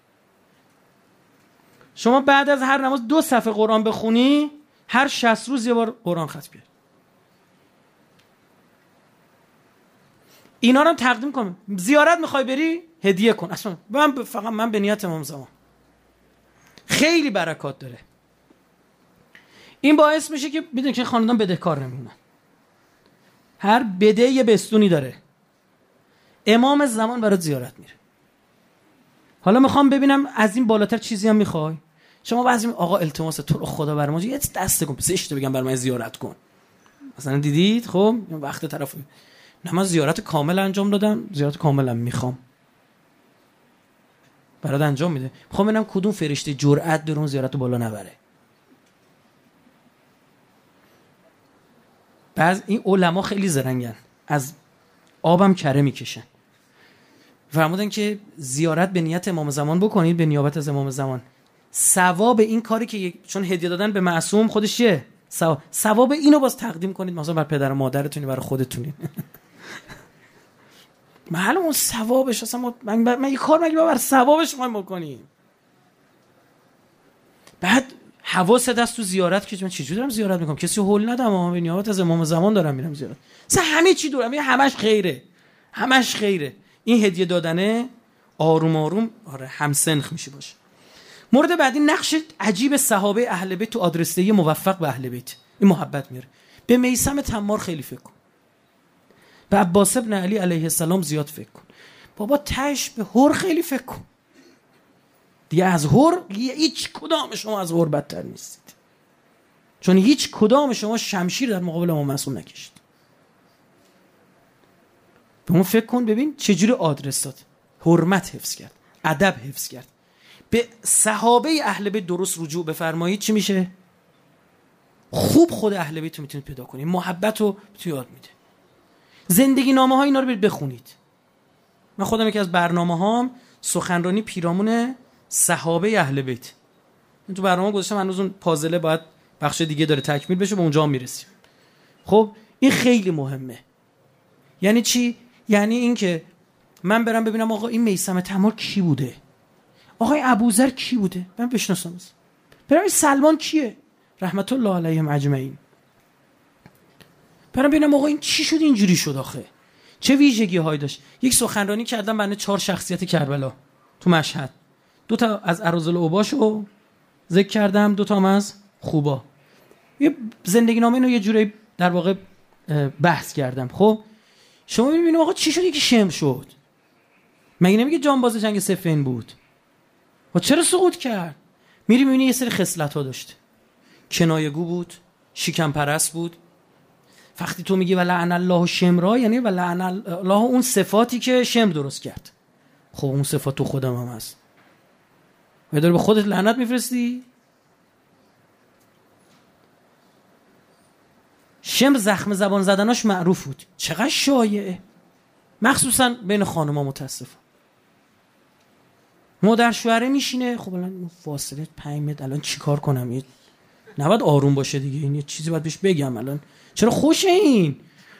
شما بعد از هر نماز دو صفحه قرآن بخونی، هر شصت روز یه بار قرآن ختم بیاری. اینا رو تقدیم کن. زیارت میخوای بری هدیه کن. اصلا من فقط من به نیت امام زمان. خیلی برکات داره. این باعث میشه که بدونید که خاندان بدهکار نمیمونن. هر بده یه بستونی داره. امام زمان برات زیارت میره. حالا میخوام ببینم از این بالاتر چیزی هم میخوای؟ شما بعضی آقا التماس تو رو خدا برام یه دست کن زشت بگم برام زیارت کن. مثلا دیدید خب وقت طرف نه من زیارت کامل انجام دادم، زیارت کاملم میخوام. برات انجام میده. میخوام ببینم کدوم فرشته جرأت داره اون زیارت رو بالا نبره. بعض این علما خیلی زرنگن، از آبم کره میکشن. فرمودن که زیارت به نیت امام زمان بکنید، به نیابت از امام زمان. ثواب این کاری که چون هدیه دادن به معصوم خودش چیه؟ ثواب. ثواب اینو باز تقدیم کنید مثلا بر پدر و مادرتون، برای خودتونین. معلومه اون ثوابش اصلا من من یه کار مگه بر ثوابش میخوایم بکنیم. بعد حواست دست تو زیارت که من چجوری دارم زیارت میکنم؟ کسی هول ندم، اما به نیابت از امام زمان دارم میرم زیارت. اصلا همه چی دورم، همش خیره. همش خیره. این هدیه دادنه آروم آروم آره همسنخ میشه باشه. مورد بعدی نقش عجیب صحابه اهل بیت تو آدرسدهی موفق به اهل بیت. این محبت میاره. به میثم تمار خیلی فکر کن. به عباس ابن علی علیه السلام زیاد فکر کن. بابا تش به هور خیلی فکر کن. دیگه از هور هیچ کدام شما از هور بدتر نیستید. چون هیچ کدام شما شمشیر در مقابل امام معصوم نکشید. به اون فکر کن ببین چجوری آدرس داد. حرمت حفظ کرد. ادب حفظ کرد. به صحابه اهل بیت درست رجوع بفرمایید چی میشه؟ خوب خود اهل بیت رو میتونید پیدا کنید. محبت رو تو یاد میده. زندگی نامه ها اینا رو برید بخونید. من خودم یکی از برنامه هام سخنرانی پیرامون صحابه اهل بیت. این تو برنامه گذاشتم، هنوز اون پازله باید بخش دیگه داره تکمیل بشه، به اونجا هم میرسیم. خب این خیلی مهمه. یعنی چی؟ یعنی این که من برم ببینم آقا این میثم تمار کی بوده؟ آقای ابوذر کی بوده؟ من بشناسم. برم سلمان کیه؟ رحمت الله علیهم اجمعین. برم ببینم آقا این چی شد اینجوری شد آخه؟ چه ویژگی هایی داشت؟ یک سخنرانی کردم برای چهار شخصیت کربلا تو مشهد. دو تا از اراذل اوباشو ذکر کردم، دو تا از خوبا. یه زندگی نامه اینو یه جوری در واقع بحث کردم. خب شما میبینید آقا چی شد که شم شد؟ مگه نمیگه جانباز جنگ صفین بود؟ و چرا سقوط کرد؟ میری میبینی یه سری خصلت‌ها داشت. کنایه‌گو بود، شیکم پرست بود. وقتی تو میگی ولعن الله شمرا، یعنی ولعن الله اون صفاتی که شم درست کرد. خب اون صفات تو خودم هم هست. و داری به خودت لعنت میفرستی؟ شم زخم زبان زدناش معروف بود. چقدر شایعه، مخصوصا بین خانم‌ها. متاسفم مادر شوهره میشینه، خب الان فاصله پنج متر، الان چیکار کنم؟ یه نباید آروم باشه دیگه، این یه چیزی باید بهش بگم. الان چرا خوشه این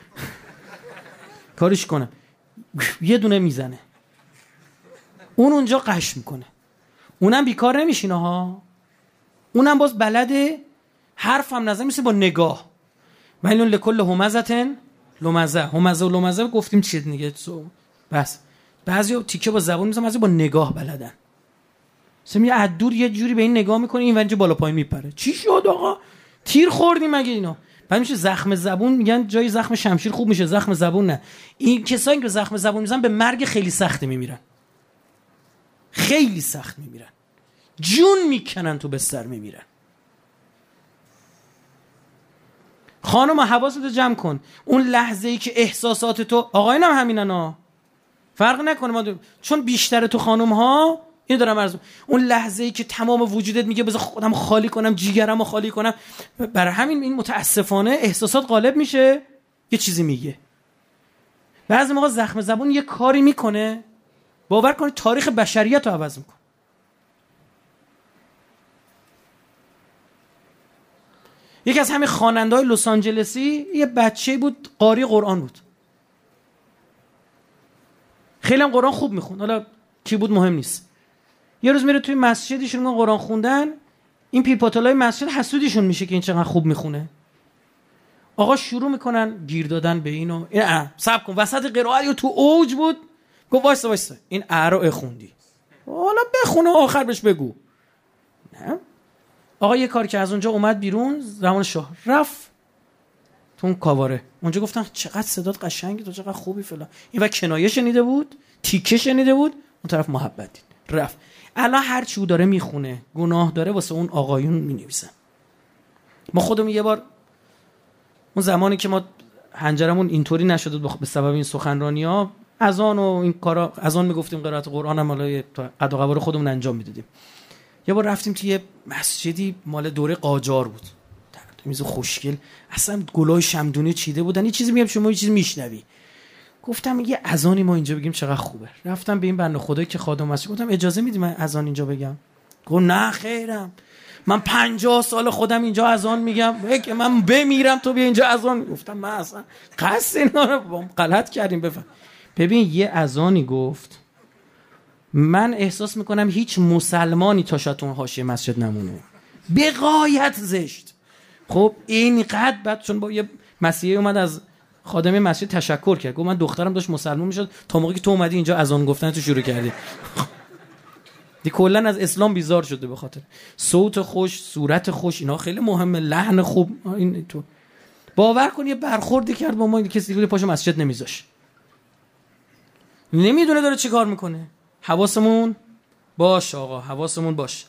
کارش کنم؟ یه دونه میزنه، اون اونجا قش میکنه، اونم بیکار نمیشینه ها، اونم باز بلده حرف هم نزن، میشه با نگاه. ویلون لکل همزتن لمزه. همزه و لمزه گفتیم چیه دیگه. بس بعضیا تیکه با زبان میزنن، بعضی با نگاه بلدن. مثلا یه عدور یه جوری به این نگاه میکنه، این ونج بالا پایین میپره. چی شد آقا؟ تیر خوردیم مگه اینا؟ بعد میشه زخم زبون، میگن جای زخم شمشیر خوب میشه، زخم زبون نه. این کسایی که زخم زبون میزنن به مرگ خیلی سخت میمیرن. خیلی سخت میمیرن. جون میکنن تو بستر میمیرن. خانم حواستو جمع کن. اون لحظه ای که احساسات تو، آقایون هم همینن ها، فرق نکنه ما دو... چون بیشتر تو خانم ها اینو دارم عرض، اون لحظه ای که تمام وجودت میگه بذار خودم خالی کنم، جیگرمو خالی کنم، برای همین این متاسفانه احساسات غالب میشه، یه چیزی میگه. بعضی موقع زخم زبون یه کاری میکنه، باور کنید تاریخ بشریت رو عوض میکنه. یکی از همین خواننده‌های لس آنجلسی یه بچه بود، قاری قرآن بود، خیلی هم قرآن خوب میخوند، حالا کی بود مهم نیست. یه روز میره توی مسجدشون میگن قرآن خوندن، این پیرپاتالای مسجد حسودیشون میشه که این چقدر خوب میخونه. آقا شروع میکنن گیر دادن به اینو، این اه صبر کن، وسط قرائت تو اوج بود، گفت وایسا وایسا این اه رو خوندی، حالا بخونه آخر بهش بگو. نه آقا یه کار که از اونجا اومد بیرون زمان شاه رفت تو اون کاواره، اونجا گفتن چقدر صدات قشنگی، تو چقدر خوبی فلان. این وقت کنایه شنیده بود، تیکه شنیده بود، اون طرف محبت دید رفت. الان هر چی داره میخونه گناه داره واسه اون آقایون مینویسن. ما خودمون یه بار اون زمانی که ما حنجرمون اینطوری نشده به سبب این سخنرانی‌ها، اذان و این کارا، اذان میگفتیم، قرائت قرآن هم حالا قد و قوار خودمون انجام میدادیم. یه بار رفتیم توی یه مسجدی مال دوره قاجار بود، میز خوشگل، اصلا گلای شمدونی چیده بودن. یه چیزی میگم شما یه چیزی میشنوی. گفتم یه اذانی ما اینجا بگیم چقدر خوبه. رفتم به این بنده خدایی که خادم مسجد گفتم اجازه میدی من اذان اینجا بگم؟ گفت نه خیرم، من پنجاه سال خودم اینجا اذان میگم، که من بمیرم تو بیا اینجا اذان. گفتم من اصلا قصد اینا رو غلط کردیم. بفهم ببین یه اذانی گفت من احساس میکنم هیچ مسلمانی تا شاید اون حاشیه مسجد نمونه، به غایت زشت. خب اینقدر بعد چون با یه مسیحی اومد از خادم مسجد تشکر کرد، گفت من دخترم داشت مسلمان میشد تا موقعی که تو اومدی اینجا اذان گفتن تو شروع کردی. دی کلا از اسلام بیزار شده به خاطر صوت خوش، صورت خوش، اینا خیلی مهمه، لحن خوب. این تو باور کن یه برخوردی کرد با ما، کسی دیگه پاشو مسجد نمیذاش، نمیدونه داره چی کار میکنه. حواسمون باش آقا، حواسمون باش.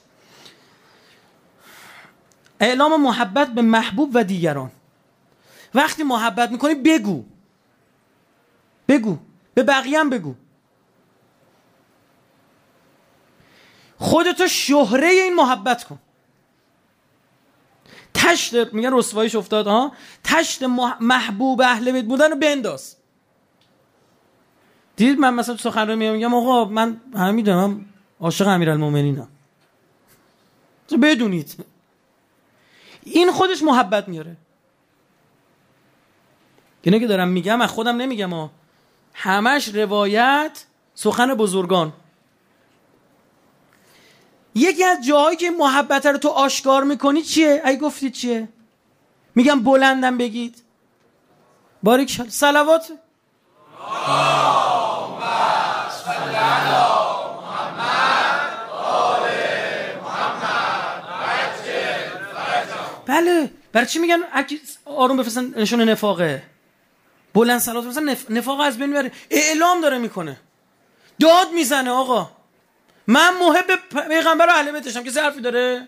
اعلام محبت به محبوب و دیگران. وقتی محبت میکنی بگو، بگو به بقیه هم بگو. خودتو شهره این محبت کن. تشت میگن رسواییش افتاد ها، تشت محبوب اهل بیت بودن رو بنداز. دیدید من مثلا تو سخنرانی میگم آقا من همین میدونم عاشق امیرالمومنینم، بدونید این خودش محبت میاره. اینه که دارم میگم از خودم نمیگم ها، همش روایت، سخن بزرگان. یکی از جاهایی که محبت رو تو آشکار میکنی چیه؟ ای گفتید چیه؟ میگم بلندم بگید. باریک صلوات بله. برای چی میگن آروم بفرستن نشون نفاقه؟ بلند صلوات مثلا نف... نفاق از بین میبره. اعلام داره میکنه، داد میزنه آقا من محب پیغمبر و اهل بیتشم. کسی حرفی داره؟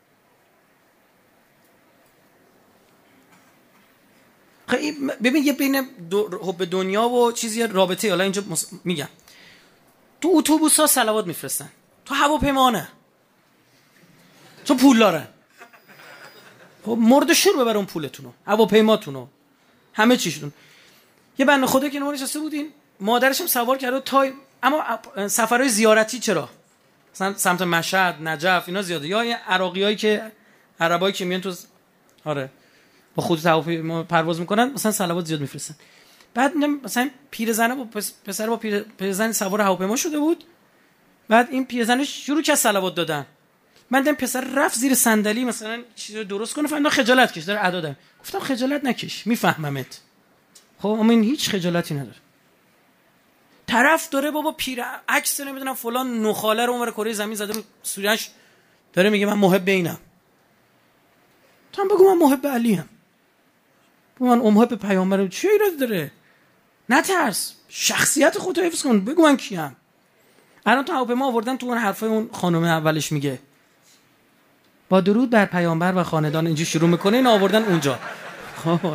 ببین یه بین دو... حب دنیا و چیزی رابطه. حالا اینجا مس... میگم تو اتوبوس ها صلوات میفرستن، تو هواپیما نه، تو پول دارن. خب مرد شور ببر اون پولتونو، هواپیماتونو، همه چیشتون. یه بنده خدا که نمونش هسته بودین، مادرش هم سوار کرده تای، اما سفرهای زیارتی چرا؟ مثلا سمت مشهد، نجف اینا زیاده، یا عراقیایی که عربایی که میان تو آره با خود هواپیما پرواز میکنن مثلا صلوات زیاد میفرستن. بعد مثلا پیرزنه با پسر با پیرزن سوار هواپیما شده بود، بعد این پیرزن شروع کرد صلوات دادن. من دیدم پسر رفت زیر صندلی مثلا چیزی درست کنه، فهمیدم خجالت کش داره ادا داره. گفتم خجالت نکش، میفهممت. خب اما این هیچ خجالتی نداره. طرف داره بابا پیر عکس نمیدونم فلان نخاله رو اونور کره زمین زده رو سوریش، داره میگه من محب اینم. تو هم بگو من محب علیم، بگو من محب پیامبرم. چه ایرادی داره؟ نترس، شخصیت خودت حفظ کن، بگو من کیم. الان تو هواپیما آوردن تو اون حرفای اون خانم اولش میگه با درود بر پیامبر و خاندان، اینجا شروع میکنه، این آوردن اونجا. خب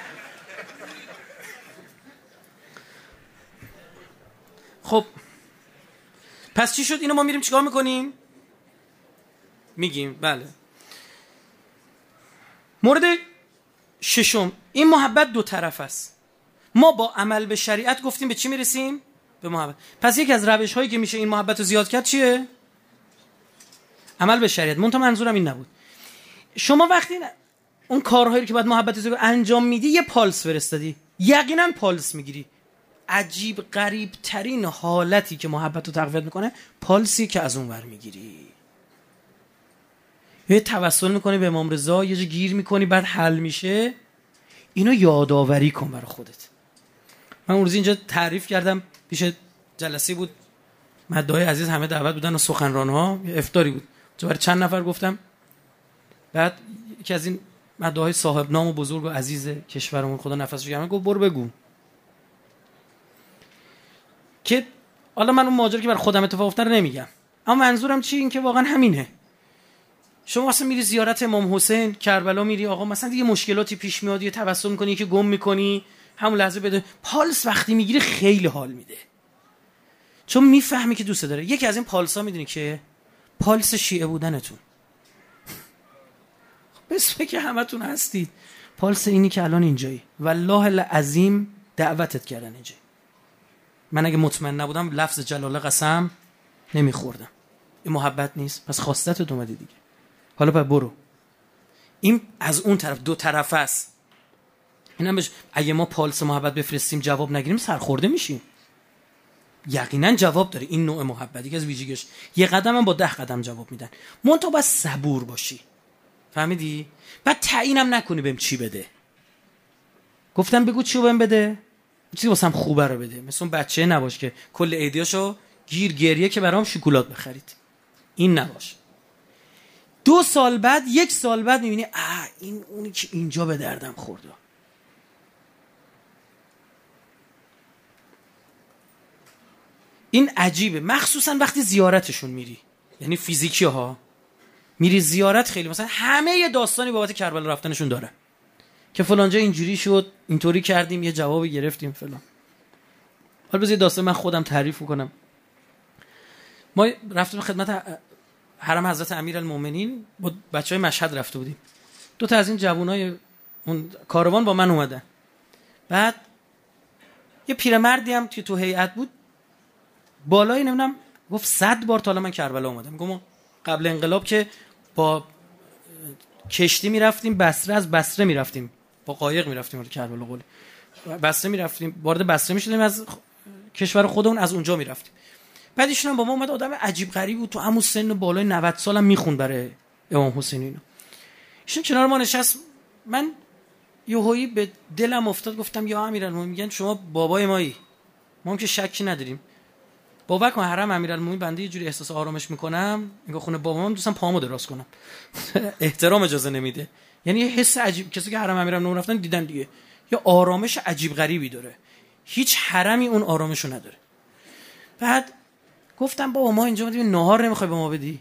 خب پس چی شد؟ اینو ما میریم چیکار میکنیم؟ میگیم بله. مورد ششم، این محبت دو طرف است. ما با عمل به شریعت گفتیم به چی میرسیم؟ به محبت. پس یکی از روش هایی که میشه این محبت رو زیاد کرد چیه؟ عمل به شریعت. منتها منظورم این نبود. شما وقتی اون کارهایی که باید محبت رو انجام میدی یه پالس فرستادی، یقینا پالس میگیری. عجیب غریب ترین حالتی که محبت رو تقویت میکنه پالسی که از اون ور میگیری. یه توسل میکنی به امام رضا، یه جا گیر میکنی بعد حل میشه. اینو یادآوری کن برای خودت. من اون روز اینجا تعریف کردم، پیش جلسه بود، مدعای عزیز همه دعوت بودن و سخنران‌ها، افطاری بود. برای چند نفر گفتم بعد یکی از این مداهای صاحب نام و بزرگ و عزیز کشورمون، خدا نفسش گرمه، گفت برو بگو که حالا من اون ماجرا که بر خودم اتفاق افتاد نمیگم، اما منظورم چی؟ این که واقعا همینه. شما اصلا میری زیارت امام حسین کربلا، میری آقا مثلا دیگه مشکلاتی پیش میاد، یه تبسم میکنی که گم میکنی، همون لحظه بده پالس وقتی میگیری خیلی حال میده، چون میفهمی که دوست داره. یکی از این پالسا میدونی که پالس شیعه بودنتون، بس که همتون هستید، پالس اینی که الان اینجایی، والله العظیم دعوتت کردن اینجا. من اگه مطمئن نبودم لفظ جلاله قسم نمیخوردم. این محبت نیست؟ پس خواستت اومدی دیگه. حالا پس برو. این از اون طرف دو طرف است. اینم بهش اگه ما پالس محبت بفرستیم جواب نگیریم سرخورده میشیم. یقینا جواب داره این نوع محبتی که از ویژگیش یه قدم هم با ده قدم جواب میدن. منتها باید صبور باشی. فهمیدی؟ بعد تعیینم نکنی بهم چی بده. گفتم بگو چی بهم بده؟ چیزی واسم خوبه رو بده. مثل اون بچه نباش که کل ایدیاشو گیر گریه که برام شکلات بخرید. این نباش. دو سال بعد، یک سال بعد میبینی آه این اونی که اینجا به دردم خورده. این عجیبه، مخصوصا وقتی زیارتشون میری، یعنی فیزیکی ها میری زیارت، خیلی مثلا همه یه داستانی بابت کربلا رفتنشون داره که فلانجا اینجوری شد، اینطوری کردیم، یه جوابی گرفتیم فلان. حالا بذار داستان من خودم تعریف کنم. ما رفتیم خدمت حرم حضرت امیرالمومنین، با بچهای مشهد رفته بودیم. دو تا از این جوانای اون کاروان با من اومدن. بعد یه پیرمردی هم که تو هیئت بود بالای نمیدونم گفت صد بار تا حالا من کربلا اومدم. گفتم قبل انقلاب که با کشتی میرفتیم بصره، از بصره میرفتیم با قایق میرفتیم وارد کربلا، قول بصره میرفتیم، وارد بصره میشدیم، از کشور خودمون از اونجا میرفتیم. بعد ایشون با ما اومد، آدم عجیب غریبی بود، تو همون سن بالای نود سالم میخوند برای امام حسین اینا. ایشون کنار ما نشست، من یهویی به دلم افتاد، گفتم یا امیرالمومنین، میگن شما بابای مایی، ما هم که شکی نداریم. بابا که حرم امیرالمومنین بنده یه جوری احساس آرامش میکنم، میگه خونه بابام دوستم پامو دراز کنم. احترام اجازه نمیده. یعنی یه حس عجیب، کسی که حرم امیرالمومنین رفتن دیدن دیگه، یا آرامش عجیب غریبی داره. هیچ حرمی اون آرامشو نداره. بعد گفتم بابا ما اینجا اومدیم نهار نمیخوای به ما بدی؟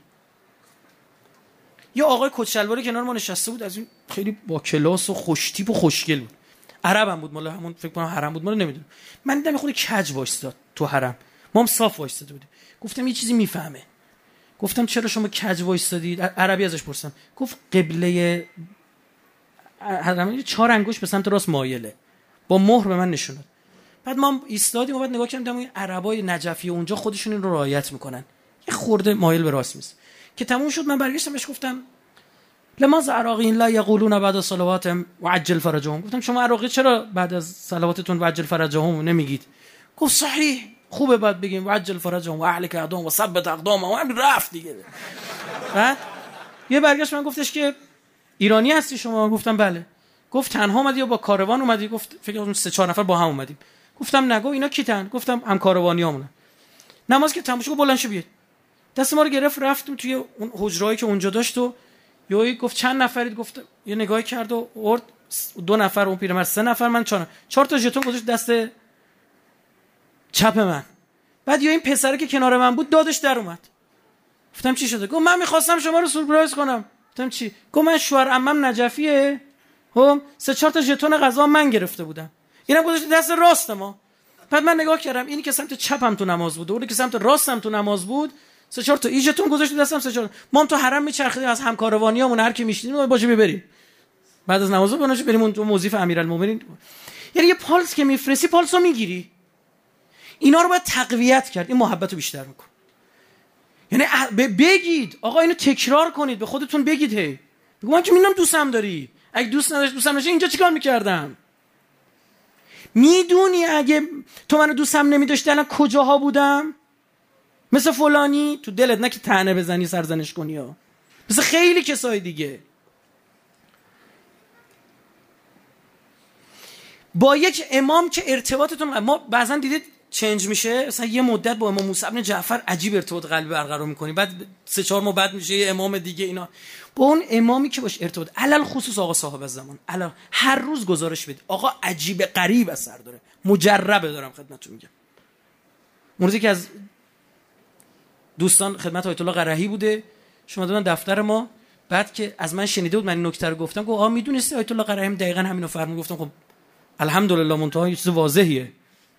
یه آقای کت شلواری کنار ما نشسته بود، از این خیلی با کلاس و خوش تیپ و خوشگل بود. عربم بود، مال همون فکر کنم حرم بود، مال نمیدونم. من دیدم خود کج وایستاد تو حرم. ما هم صاف وایستاده بودیم. گفتم یه چیزی میفهمه. گفتم چرا شما کج وایستادید؟ عربی ازش پرسیدم. گفت قبله حرم چهار انگشت به سمت راست مایله. با مهر به من نشون داد. بعد ما ایستادیم و بعد نگاه کردم این عربای نجفی اونجا خودشون این رو رعایت میکنن، یه خورده مایل به راست میست. که تموم شد من برگشتم بهش گفتم لماذا عراقیین لا یقولون بعد از صلواتهم وعجل فرجهم. گفتم شما عراقی چرا بعد از صلواتتون وعجل فرجهم نمیگید؟ گفت صحیح خوبه بعد بگیم وعجل فرجهم و اهلک اقدام و ثبت اقدام و همین رفت دیگه. بعد یه برگشت من گفتش که ایرانی هستی شما؟ گفتم بله. گفت تنها اومدی یا با کاروان اومدی؟ گفت فکر کنم سه چهار نفر با هم اومدیم. گفتم نگو اینا کیتن؟ گفتم هم کاروانیامونه. نماز که تموم شد بلند شو بیاد. دست ما رو گرفت رفتیم توی اون حجرهایی که اونجا داشت و یهو گفت چند نفرید؟ گفت یه نگاهی کرد و ارد دو نفر، اون پیرمرد سه نفر، من چهار. چهار تا ژتون گذاشت دست چپ من. بعد یا این پسره که کنار من بود دادش در اومد. گفتم چی شده؟ گفت من می‌خواستم شما رو سورپرایز کنم. گفتم چی؟ گفت من شوهر عمم نجفیه، هم سه چهار تا ژتون غذا من گرفته بودم، اینم گذاشت دست راست ما. بعد من نگاه کردم اینی که سمت چپم تو نماز بود، اونی که سمت راستم تو نماز بود، سه چهار تا ایجتون گذاشت دستم، سه چهار ما هم تو حرم میچرخیدیم از همکاروانیامون، هر کی میشدیم باشه ببریم بعد از نماز بناش بریم اون تو موظف امیرالمومنین. یعنی یه پالس که میفرستی پالسو میگیری. اینا رو باید تقویت کرد، این محبت رو بیشتر میکن. یعنی بگید آقا اینو تکرار کنید، به خودتون بگید هی بگو من که میدونم دوستم داری، اگه دوست نداشت دوستم داشتی اینجا چیکار میکردم؟ میدونی اگه تو منو دوستم نمیداشتی الان کجاها بودم؟ مثل فلانی. تو دلت نه که طعنه بزنی سرزنش کنی ها، مثل خیلی کسای دیگه. با یک امام که ارتباطتون، ما بعضن دیدید چنج میشه، مثلا یه مدت با امام موسی بن جعفر عجیب ارتباط قلبی برقرار میکنی، بعد سه چهار ماه بعد میشه یه امام دیگه. اینا با اون امامی که باش ارتباط، علل خصوص آقا صاحب الزمان، علل هر روز گزارش بده آقا عجیب غریب اثر داره، مجربه، دارم خدمتتون میگم. موردی که از دوستان خدمت آیت الله قرهی بوده، شما دادن دفتر ما، بعد که از من شنیده بود من این نکته رو گفتم، گفت آ میدونستی آیت الله قرهی دقیقاً همینو فرمود؟ گفتم خب الحمدلله، منتها یه چیز واضحیه.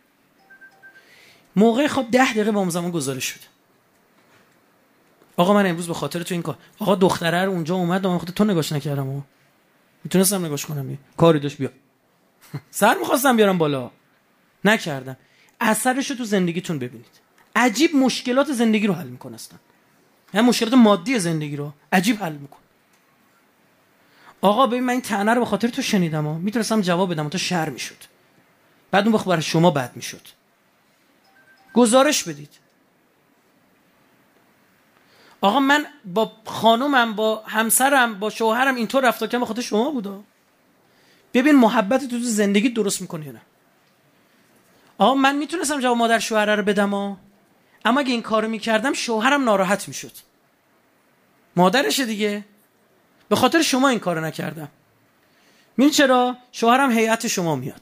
موقع خب ده دقیقه با زمان گزارش شد، آقا من امروز به خاطر تو این کار، آقا دختره رو اونجا اومد، من خودت تو نگاش نکردم، میتونستم نگاش کنم، یه کاری داشت بیا سر می‌خواستم بیارم بالا، نکردم. اثرش رو تو زندگیتون ببینید، عجیب مشکلات زندگی رو حل میکنه، اصلا هم مشکلات مادی زندگی رو عجیب حل میکنه. آقا ببین من این طعنه رو به خاطر تو شنیدم ها، میتونستم جواب بدم تو شر میشد، بعد اون وقت برای شما بد میشد. گزارش بدید. آقا من با خانومم، با همسرم، با شوهرم اینطور رفتار کردم، به خاطر شما بودا. ببین محبت تو تو زندگی درست میکنه یا نه. آقا من میتونستم جواب مادر شوهر رو بدم ها، اما اگه این کارو میکردم شوهرم ناراحت میشد، مادرشه دیگه، به خاطر شما این کارو نکردم. میدونی چرا؟ شوهرم هیئت شما میاد،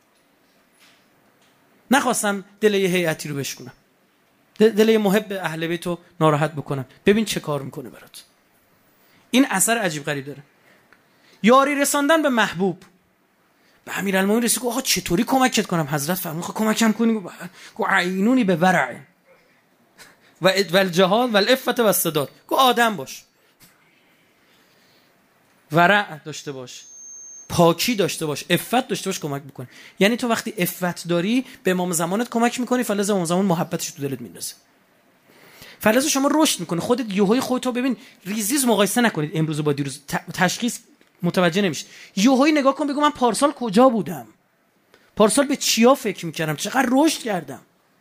نخواستم دل یه هیئتی رو بشکنم، دل یه محب اهل بیت رو ناراحت بکنم. ببین چه کار میکنه برات. این اثر عجیب غریب داره. یاری رساندن به محبوب. به امیرالمومنین رسید گفت آقا چطوری کمکت کنم؟ حضرت فرمود خب کمکم کنی. گفت عینونی به ورع و الجهاد و العفت و السداد. گفت آدم باش، ورع داشته باش، پاکی داشته باش، عفت داشته باش، کمک بکنه. یعنی تو وقتی عفت داری به امام زمانت کمک میکنی، فلز امام زمان محبتش تو دلت میندازه، فلز شما رشد میکنه. خودت یوهای خودتو ببین، ریزیز مقایسه نکنید امروز با دیروز، تشخیص متوجه نمیشه. یوهای نگاه کن بگو من پارسال کجا بودم، پارسال به چیا فکر میکردم، چقدر رشد کردم.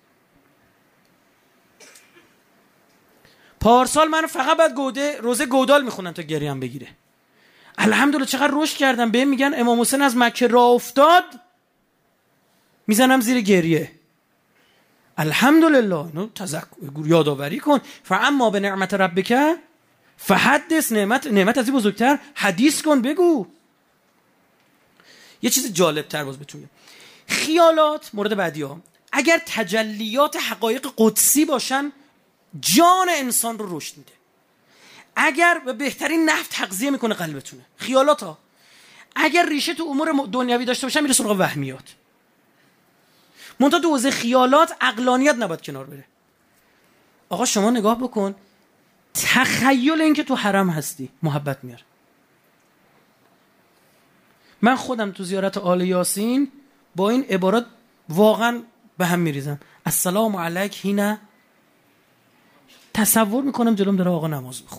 پارسال من فقط بعد گوده روزه گودال میخونم تا گریم بگیره، الحمدلله چقدر رشد کردم. بهم میگن امام حسین از مکه راه افتاد، میزنم زیر گریه، الحمدلله. اینو تذکر یادآوری کن. فاما به نعمت ربک فحدث، نعمت نعمت از این بزرگتر حدیث کن، بگو. یه چیز جالب تر باز بهتون میگم، خیالات مورد بعدی ها اگر تجلیات حقایق قدسی باشن جان انسان رو رشد میده، اگر به بهترین نحو تغذیه میکنه قلبتونه. خیالات ها اگر ریشه تو امور دنیوی داشته باشن میره سراغ وهمیات. منتها تو حوزه خیالات عقلانیت نباید کنار بره. آقا شما نگاه بکن، تخیل این که تو حرم هستی محبت میاره. من خودم تو زیارت آل یاسین با این عبارات واقعا به هم میریزم. السلام علیک هینا، تصور میکنم جلوم داره آقا نماز میخون.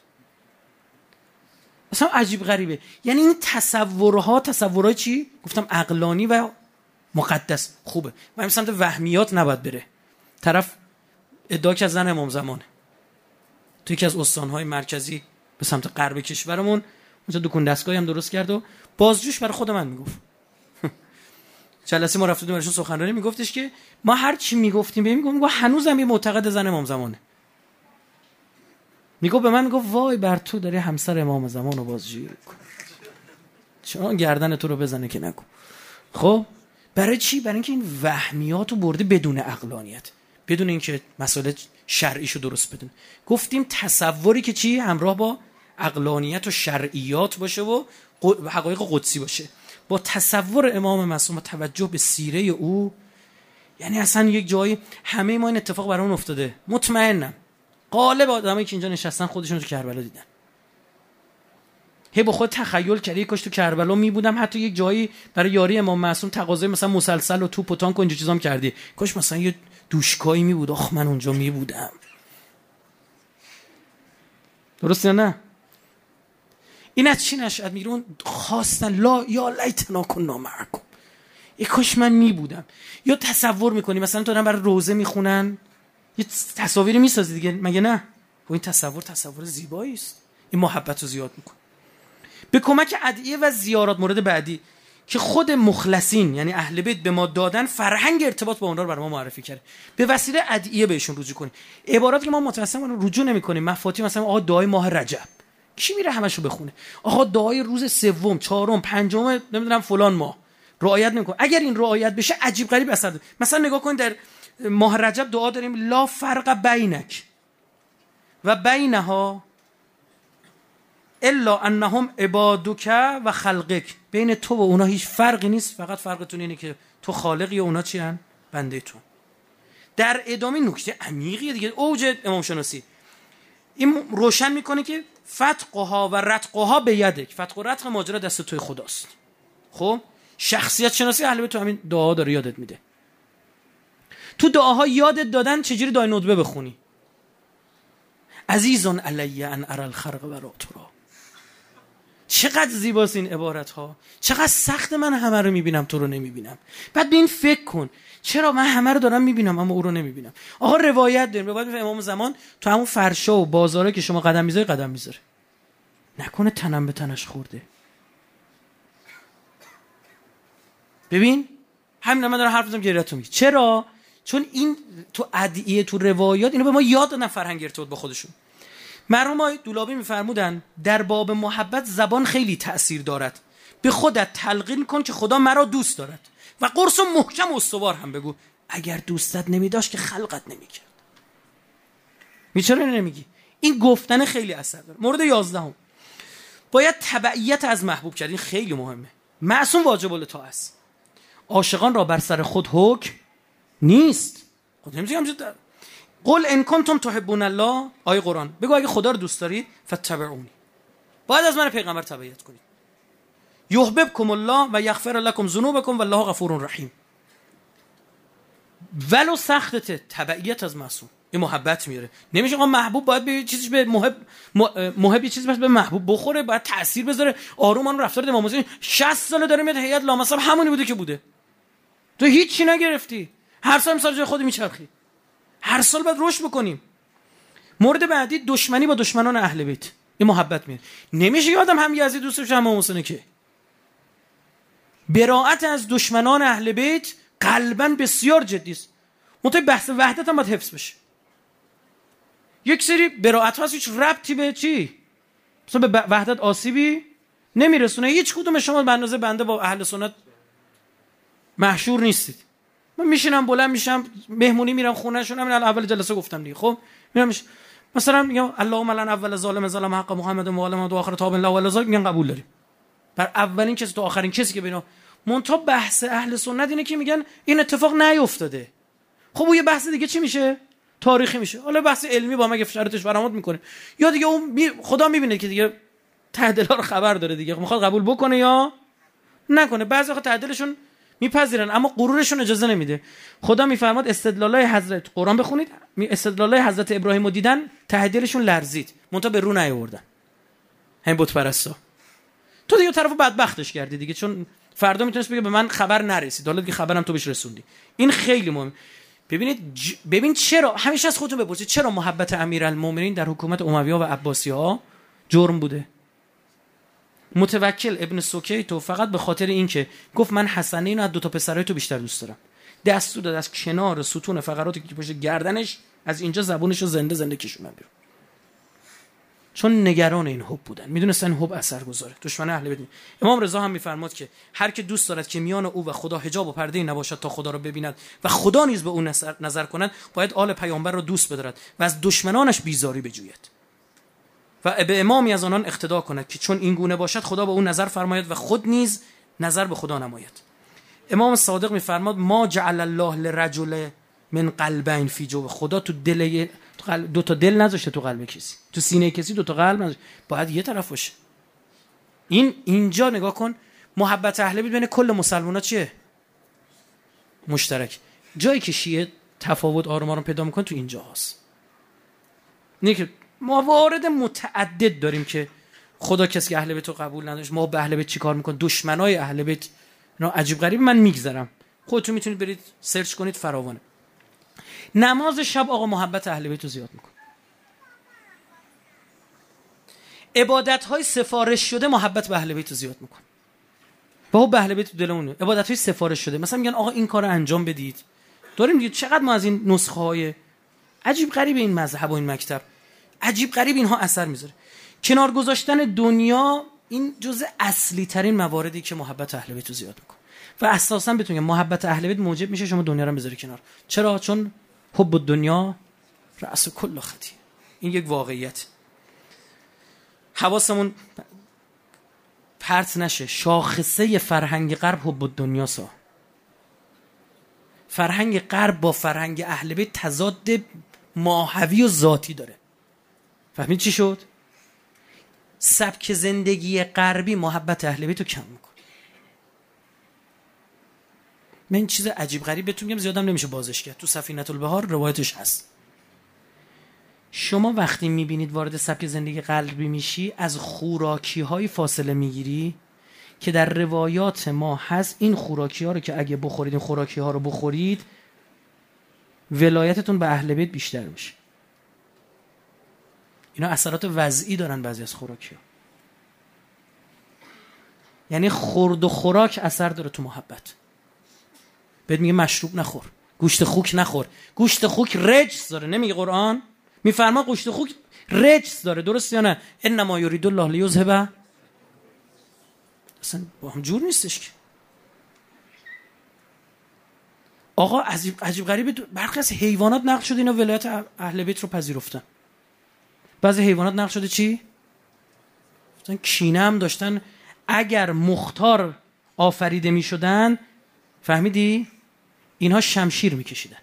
اصلا عجیب غریبه. یعنی این تصورها تصورهای چی؟ گفتم عقلانی و مقدس. خوبه. و این سمت وهمیات نباید بره. طرف ادعا که زن امام زمانه، تو یکی از استانهای مرکزی به سمت غرب کشورمون اونجا دکون دستگاهی هم درست کرد و بازجوش برای خود من میگفت. جلسه ما رفتیم براشون سخنرانی، میگفتش که ما هر چی میگفتیم به میگم میگم هنوزم یه معتقد زن امام زمانه. میگفت به من، میگفت وای بر تو داری همسر امام زمان رو بازجویی کنی، چون گردن تو رو بزنه که نکن. خب برای چی؟ برای اینکه این وهمیات رو برده بدون عقلانیت، بدون اینکه مسائل شرعیشو درست بدونه. گفتیم تصوری که چی همراه با عقلانیت و شرعیات باشه و حقایق قدسی باشه. با تصور امام معصوم و توجه به سیره او، یعنی اصلا یک جایی همه ما این اتفاق برامون افتاده، مطمئنم غالب آدمایی که اینجا نشستن خودشون تو کربلا دیدن. هی با خود تخیل کردی کاش تو کربلا می بودم، حتی یک جایی برای یاری امام معصوم تقاضای مثلا مسلسل و توپ و تانک و اینجا چیزام کردی، کاش مثلا یه دوشکایی می بود، آخ من اونجا می بودم. درست یا نه؟ این از چی نشأت میگیره؟ خواستن لا یا لیتنا کنا معکم، ای کاش من می بودم. یا تصور میکنی مثلا تو دارن برای روزه میخونن، یه تصاویری میسازی دیگه، مگه نه؟ و این تصور تصور زیبایی است، این محبت رو زیاد میکنه. به کمک ادعیه و زیارات، مورد بعدی که خود مخلصین یعنی اهل بیت به ما دادن، فرهنگ ارتباط با اونها رو برای ما معرفی کرده. به وسیله ادعیه بهشون رجوع کنیم. عبارات که ما متأسفانه رجوع نمی‌کنیم. مفاتیح مثلا آقا دعای ماه رجب، کی میره همشو بخونه؟ آقا دعای روز سوم، چهارم، پنجم نمیدونم فلان ماه رعایت نمی‌کنه. اگر این رعایت بشه عجیب غریب اثر داره. مثلا نگاه کن در ماه رجب دعا داریم لا فرق بینک و بینها الا انهم عبادک و خلقک، بین تو و اونا هیچ فرقی نیست، فقط فرقتون اینه که تو خالقی و اونا چی ان؟ بنده تو. در ادامه نکته عمیقیه دیگه، اوج امام شناسی این روشن میکنه که فتقها و رتقها به یدک، فتق و رتق ماجرا دست توی خداست. خب شخصیت شناسی اهل بیت تو همین دعا داره یادت میده. تو دعاها یادت دادن چجوری دعای ندبه بخونی. عزیزون علی ان ارى الخرق و را ترا. چقدر زیباست این عبارت ها، چقدر سخت من همه رو میبینم تو رو نمیبینم. بعد به این فکر کن، چرا من همه رو دارم میبینم اما او رو نمیبینم. آقا روایت داریم، روایت میفهم امام زمان تو همون فرشا و بازاره که شما قدم میذاری قدم میذاره، نکنه تنم به تنش خورده. ببین همین من دارم حرف میزنم گریتون میگه چرا؟ چون این تو ادعیه تو روایات اینو به ما یاد دادن، فرهنگ ارتباط با خودشون. مرحوم آقای دولابی میفرمودن در باب محبت زبان خیلی تأثیر دارد. به خودت تلقین کن که خدا مرا دوست دارد و قرص محکم و استوار هم بگو اگر دوستت نمیداشت که خلقت نمیکرد. می چرا نمیگی؟ این گفتن خیلی اثر داره. مورد یازدهم، باید تبعیت از محبوب کرد. این خیلی مهمه. معصوم واجب الاطاعه است. عاشقان را بر سر خود حکم نیست. خود نمیگم جدا. قل ان کنتم تحبون الله، آیه قرآن، بگو اگه خدا رو دوست دارید فتبعونی، باید از من پیغمبر تبعیت کنید. یحببکم الله و یغفر لکم ذنوبکم والله غفور رحیم. ولو سختته تبعیت از معصوم این محبت میاره. نمیشه آقا محبوب باید به چیزش به محب محب یه چیزی به محبوب بخوره، باید تاثیر بذاره. آرومان رفتار امام حسین شصت سال داره میاد هیئت لامصب همونی بوده که بوده، تو هیچ چی نگرفتی، هر سال مثلا جای خود میچرخی. هر سال باید رشد بکنیم. مورد بعدی دشمنی با دشمنان اهل بیت، این محبت میاد. نمیشه یه آدم هم یزید دوست باشه هم امام حسین که براءت از دشمنان اهل بیت قلباً بسیار جدی است. منتها بحث وحدت هم باید حفظ بشه. یک سری براءت هست هیچ ربطی به چی مثلا به وحدت آسیبی نمیرسونه. هیچ کدوم شما به اندازه بنده با اهل سنت محشور نیستید. من میشینم بلند میشم مهمونی میرم خونهشون، همین اول جلسه گفتم دیگه. خب میرم مثلا میگم اللهم لعن اول ظالم ظلم حق محمد و عالم و آخر تاب الله ولا ظالم، میگن قبول داریم. بر اولین کسی تا آخرین کسی که بینو منتها بحث اهل سنت اینه که میگن این اتفاق نیافتاده. خب اون یه بحث دیگه چی میشه؟ تاریخی میشه. حالا بحث علمی با ما که شرطش برآمد میکنه، یا دیگه اون بی خدا میبینه که دیگه ته دل‌ها رو خبر داره دیگه، میخواد قبول بکنه یا نکنه. بعضی وقت ته دلشون میپذیرن اما غرورشون اجازه نمیده. خدا میفرماد استدلالای حضرت قرآن بخونید، استدلالای حضرت ابراهیم رو دیدن ته دلشون لرزید، منتها به رو نیاوردن. همین بت پرستا. تو دیگه طرفو بدبختش کردی دیگه، چون فردا میتونست بگه به من خبر نرسید، حالا دیگه خبرم تو بهش رسوندی. این خیلی مهمه. ببینید ج... ببین چرا همیشه از خودتون بپرسید چرا محبت امیرالمومنین در حکومت امویه و عباسی‌ها جرم بوده؟ متوکل ابن سکیتو فقط به خاطر این که گفت من حسنین از دو تا پسرای تو بیشتر دوست دارم، دستور داد از کنار ستون فقراتی که پشت گردنش از اینجا زبونشو زنده زنده کشوندن بیرون، چون نگران این حب بودن، میدونستن حب اثر گذاره. دشمن اهل بیت. امام رضا هم میفرماد که هر که دوست دارد که میان او و خدا حجاب و پرده نباشد تا خدا را ببیند و خدا نیز به او نظر, نظر کند، باید آل پیامبر را دوست بدارد و از دشمنانش بیزاری بجوید و به امامی از آنان اقتدا کند که چون این گونه باشد خدا به او نظر فرماید و خود نیز نظر به خدا نماید. امام صادق میفرماد ما جعل الله لرجل من قلبین فی جوف، خدا تو دل دو تا دل نذاشته تو قلب کسی، تو سینه کسی دو تا قلب نذاشته، باید یه طرف باشه. این اینجا نگاه کن، محبت اهل بیت بین کل مسلمان‌ها چیه؟ مشترک. جایی که شیعه تفاوت آروم آروم پیدا میکنه تو اینجا هست. نه که موارد متعدد داریم که خدا کسی که اهل بیت رو قبول نداشت، ما به اهل بیت چیکار میکنه، دشمنای اهل بیت، اینا عجیب غریب. من میگذرم، خودتون میتونید برید سرچ کنید، فراوانه. نماز شب آقا محبت اهل بیت رو زیاد میکنه. عبادت های سفارش شده محبت به اهل بیت رو زیاد میکنه. با حب اهل بیت تو دلمونه. عبادت‌های سفارش شده، مثلا میگن آقا این کارو انجام بدید. داریم دیگه چقدر ما از این نسخه‌های عجیب غریب این مذهب و این مکتب عجیب غریب اینها اثر میذاره. کنار گذاشتن دنیا این جزء اصلی ترین مواردی که محبت اهل بیت رو زیاد میکنه و اساسا بتونیم محبت اهل بیت موجب میشه شما دنیا رو بذاری کنار. چرا؟ چون حب دنیا رأس کل خطیه. این یک واقعیت. حواسمون پرت نشه. شاخصه فرهنگ غرب حب دنیا سا. فرهنگ غرب با فرهنگ اهل بیت تضاد ماهوی و ذاتی داره. فهمید چی شد؟ سبک زندگی غربی محبت اهل بیت رو کم میکنه. من این چیز عجیب غریب بهتون میگم، زیادم نمیشه بازش کرد. تو سفینه البحار روایتش هست. شما وقتی میبینید وارد سبک زندگی غربی میشی از خوراکی های فاصله میگیری که در روایات ما هست. این خوراکی ها رو که اگه بخورید، این خوراکی ها رو بخورید، ولایتتون به اهل بیت بیشتر میشه. اینا اثرات وضعی دارن بعضی از خوراکی ها. یعنی خورد و خوراک اثر داره تو محبت. بهت میگه مشروب نخور، گوشت خوک نخور. گوشت خوک رجس داره، نمیگه قرآن؟ میفرما گوشت خوک رجس داره، درست یا نه؟ انما یرید الله لیذهب. اصلا با هم جور نیستش که. آقا عجیب عجیب غریبه، برخی از حیوانات نقل شده اینا ولایت اهل بیت رو پذیرفتن. بعضی حیوانات نقل شده چی؟ مثلا کینه هم داشتن. اگر مختار آفریده می شدن، فهمیدی؟ اینها شمشیر می کشیدن.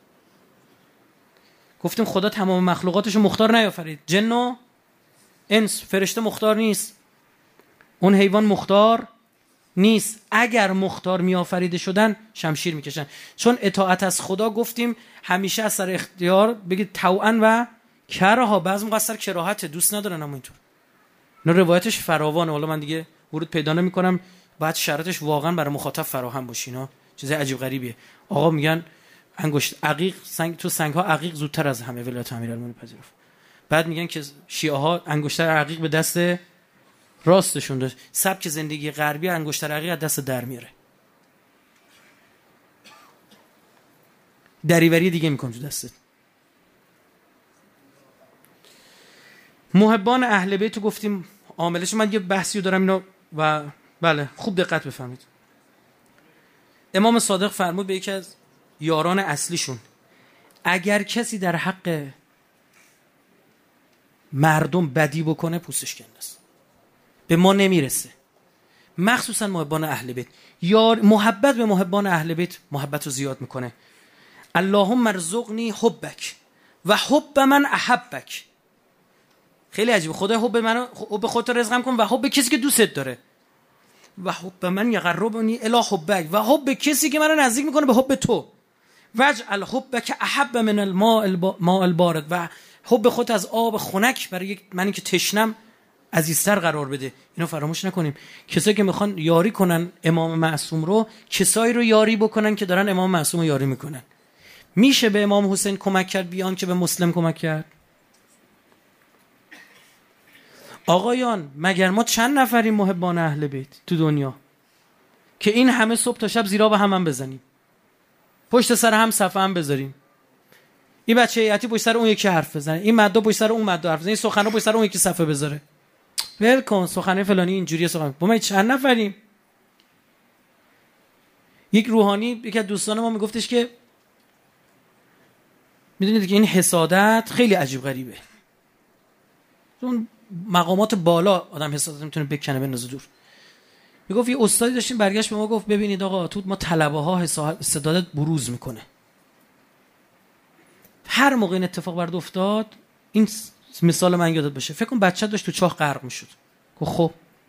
گفتیم خدا تمام مخلوقاتش رو مختار نیافرید. جن و انس، فرشته مختار نیست، اون حیوان مختار نیست. اگر مختار می آفریده شدن شمشیر می کشن. چون اطاعت از خدا گفتیم همیشه از سر اختیار بگید طوعا و کرها. بعضی موقع سر کراهت دوست ندارن، اما اینطور نه روایتش فراوانه. حالا من دیگه ورود پیدا نمی‌کنم، بعد شرطش واقعا برای مخاطب فراهم باشه. اینا چیز عجیب غریبیه. آقا میگن انگشت عقیق سنگ تو سنگ‌ها عقیق زودتر از همه ولایت امیرالمومنین پذیرفت. بعد میگن که شیعه‌ها انگشتر عقیق به دست راستشون داشت. سبک زندگی غربی انگشتر عقیق از دست در میاره. دریوری دیگه می‌کنه تو دستت. محبان اهل بیت رو گفتیم عاملش. من یه بحثی رو دارم اینو و بله خوب دقت بفهمید. امام صادق فرمود به یکی از یاران اصلیشون اگر کسی در حق مردم بدی بکنه پوستش کنده است، به ما نمیرسه. مخصوصا محبان اهل بیت. یار محبت به محبان اهل بیت محبت رو زیاد میکنه. اللهم ارزقنی حبک و حب من احبک. خیلی عجیبه. خدا حب منو، حب خودت رزقم کن و حب کسی که دوستت داره. و حب من یقربنی الی حبک، و حب کسی که منو نزدیک میکنه به حب تو. واجعل حبک احب من الماء الماء البارد، و حب خودت از آب خنک برای منی که تشنم عزیزتر قرار بده. اینو فراموش نکنیم. کسایی که میخوان یاری کنن امام معصوم رو، کسایی رو یاری بکنن که دارن امام معصوم رو یاری میکنن. میشه به امام حسین کمک کرد بیان که به مسلم کمک کرد؟ آقایان مگر ما چند نفریم محبان اهل بیت تو دنیا که این همه صبح تا شب زیرا به هم, هم بزنیم، پشت سر هم صفحه هم بذاریم، این بچه هیئتی پشت سر اون یکی حرف بزنه، این مدو پشت سر اون مدو حرف بزنه، این سخنرا پشت سر اون یکی صفحه بذاره. ول کن سخنرانی فلانی اینجوریه سخن. با ما چند نفریم؟ یک روحانی یکی از دوستان ما میگفتش که میدونید که این حسادت خیلی عجیب غریبه. اون مقامات بالا آدم حسادت میتونه بکنه بندازه دور. میگفت یه استادی داشتیم برگشت به ما گفت ببینید آقا تو ما طلبه ها حسادت بروز میکنه. هر موقع این اتفاق برات افتاد، این مثال من یادت باشه، فکر کن بچه داشت تو چاه غرق میشد. خب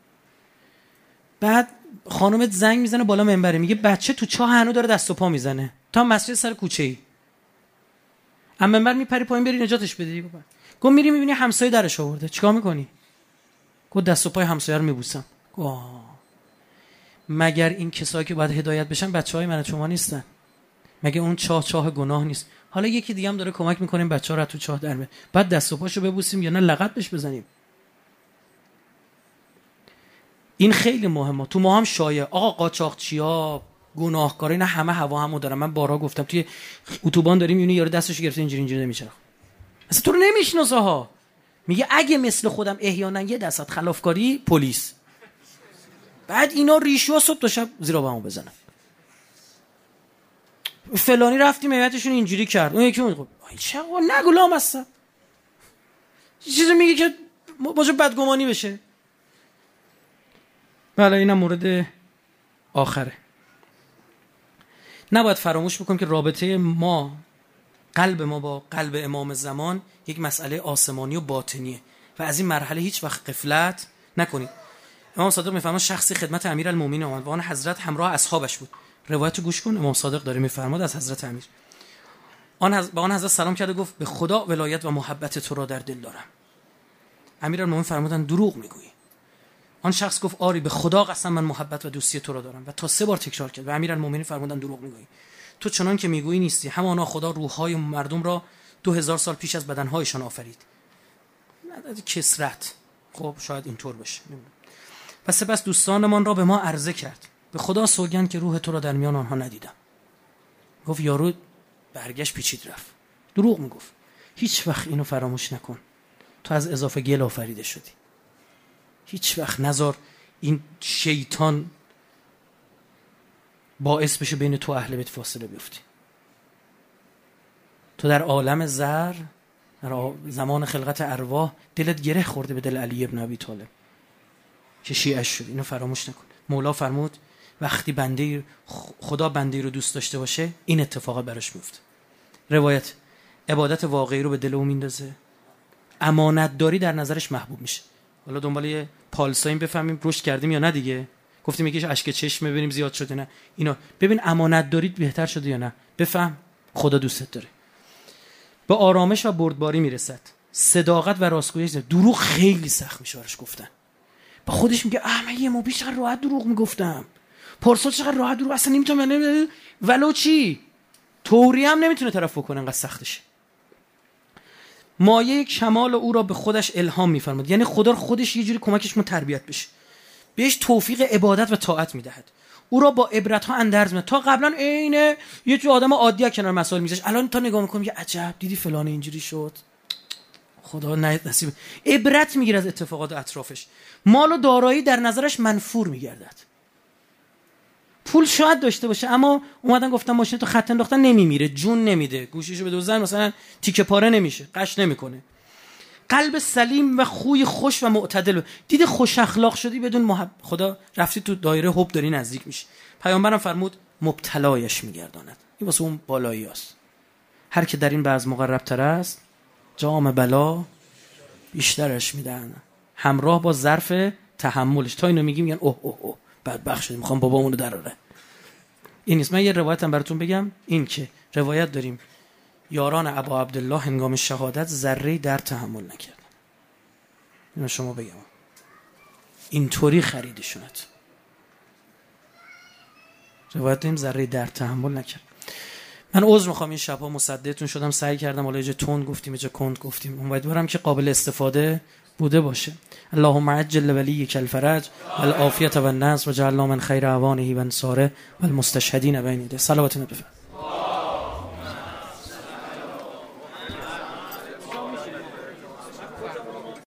بعد خانومت زنگ میزنه بالا منبره میگه بچه تو چاه هنو داره دست و پا میزنه، تا مسجد سر کوچه ای ام منبر میپری پایین بری نجاتش بدی. گفت میری میبینی همسایه درش آورده، چیکار میکنی؟ گفت دست و پای همسایه رو میبوسم. گفت مگر این کسایی که باید هدایت بشن بچهای من شما نیستن؟ مگه اون چاه چاه گناه نیست؟ حالا یکی دیگه هم داره کمک میکنیم بچه‌ها رو تو چاه در میاره، بعد دست و پاشو ببوسیم یا نه لغت بهش بزنیم؟ این خیلی مهمه. تو ما هم شایع آقا قاچاقچیا گناهکارا اینا همه هوا همو دارن. من بارها گفتم توی اتوبان داریم میبینی یارو دستش گرفته اینجوری اینجوری نمیچرخ، اصلا تو رو نمیشناسه ها، میگه اگه مثل خودم احیانا یه درصد خلافکاری پلیس. بعد اینا ریشو صبح تا شب زیرا بهمون بزنن. فلانی رفتیم هیئتشون اینجوری کرد، اون یکی میگه آی چقدر نگو لام هستم، چیزی میگه که باشه بدگمانی بشه. بله اینم مورد آخره. نباید فراموش بکنیم که رابطه ما، قلب ما با قلب امام زمان یک مسئله آسمانی و باطنیه و از این مرحله هیچ وقت غفلت نکنید. امام صادق میفرماد شخصی خدمت امیرالمومنین آمد و آن حضرت همراه اصحابش بود. روایت رو گوش کن. امام صادق داره میفرماد از حضرت امیر، آن حضرت با آن حضرت سلام کرد و گفت به خدا ولایت و محبت تو را در دل دارم. امیرالمومنین فرمودند دروغ میگویی. آن شخص گفت آری به خدا قسم من محبت و دوستی تو را دارم و تا سه بار تکرار کرد و امیرالمومنین فرمودند دروغ میگویی. تو چنان که میگویی نیستی. همانا خدا روح‌های مردم را دو هزار سال پیش از بدن‌هایشان آفرید. مدد کسرت. خب شاید اینطور باشه. و سپس دوستانمان را به ما عرضه کرد. به خدا سوگند که روح تو را در میان آنها ندیدم. گفت یارو برگشت پیچید رفت. دروغ میگفت. هیچ وقت اینو فراموش نکن. تو از اضافه گل آفریده شدی. هیچ وقت نذار این شیطان باعث بشه بین تو اهل بیت فاصله بیفتی. تو در عالم زر، در زمان خلقت ارواح دلت گره خورده به دل علی ابن ابی طالب که شیعه شد. اینو فراموش نکن. مولا فرمود وقتی بنده خدا بنده رو دوست داشته باشه این اتفاقا براش میفته. روایت عبادت واقعی رو به دل او میندازه، امانت داری در نظرش محبوب میشه. حالا دنبال یه پالسایم بفهمیم رشد کردیم یا نه دیگه. گفتیم یکیش اشک چشم ببینیم زیاد شده نه، اینا ببین امانت دارید بهتر شده یا نه، بفهم خدا دوستت داره. به آرامش و بردباری میرسد. صداقت و راستگویی. دروغ خیلی سخت میشه براش گفتن. با خودش میگه اه من یه ماه پیش چقدر راحت دروغ میگفتم، پارسال چقدر راحت دروغ، اصلا نمیتونم ولو چی طوری هم نمیتونه طرف بکنه، انقدر سختشه. مایه کمال او را به خودش الهام میفرماد، یعنی خدا خودش یه جوری کمکش ما تربیت بشه، بهش توفیق عبادت و طاعت میدهد، او را با عبرت ها اندرز می‌دهد. تا قبلا عین یه جو آدم عادیه کنار مسائل میذاش، الان تا نگاه میکنم یه عجب دیدی فلان اینجوری شد، خدا نصیب عبرت میگیره از اتفاقات اطرافش. مال و دارایی در نظرش منفور میگردد. پول شاید داشته باشه اما اومدن گفتن ماشین تو خط انداختن نمیمیره، جون نمیده، گوشیشو بدوزن مثلا تیکه پاره نمیشه، قش نمیکنه. قلب سلیم و خوی خوش و معتدل. دیدی خوش اخلاق شدی بدون محب... خدا رفتی تو دایره حب داری نزدیک میشی. پیامبرم فرمود مبتلایش میگرداند. این واسه اون بالایی است. هر که در این بعض مقرب تر است جام بلا بیشترش میدن، همراه با ظرف تحملش. تا اینو میگیم میگن اوه اوه اوه بدبخت شدیم میخوام بابامونو دراره. این نیست. من یه روایتم براتون بگم، این که روایت داریم یاران ابا عبدالله هنگام شهادت ذره در تحمل نکردن. اینو شما بگم اینطوری خریدشونت. روایت داریم ذره در تحمل نکرد. من عذر میخوام این شبها مصدقتون شدم، سعی کردم حالا یه جا تند گفتیم یه جا کند گفتیم، امیدوارم که قابل استفاده بوده باشه. اللهم عجل ولیک الفرج والعافیة والنصر وجعلنا من خیر اعوانه و انصاره والمستشهدین بین یدیه. صلوات نبی.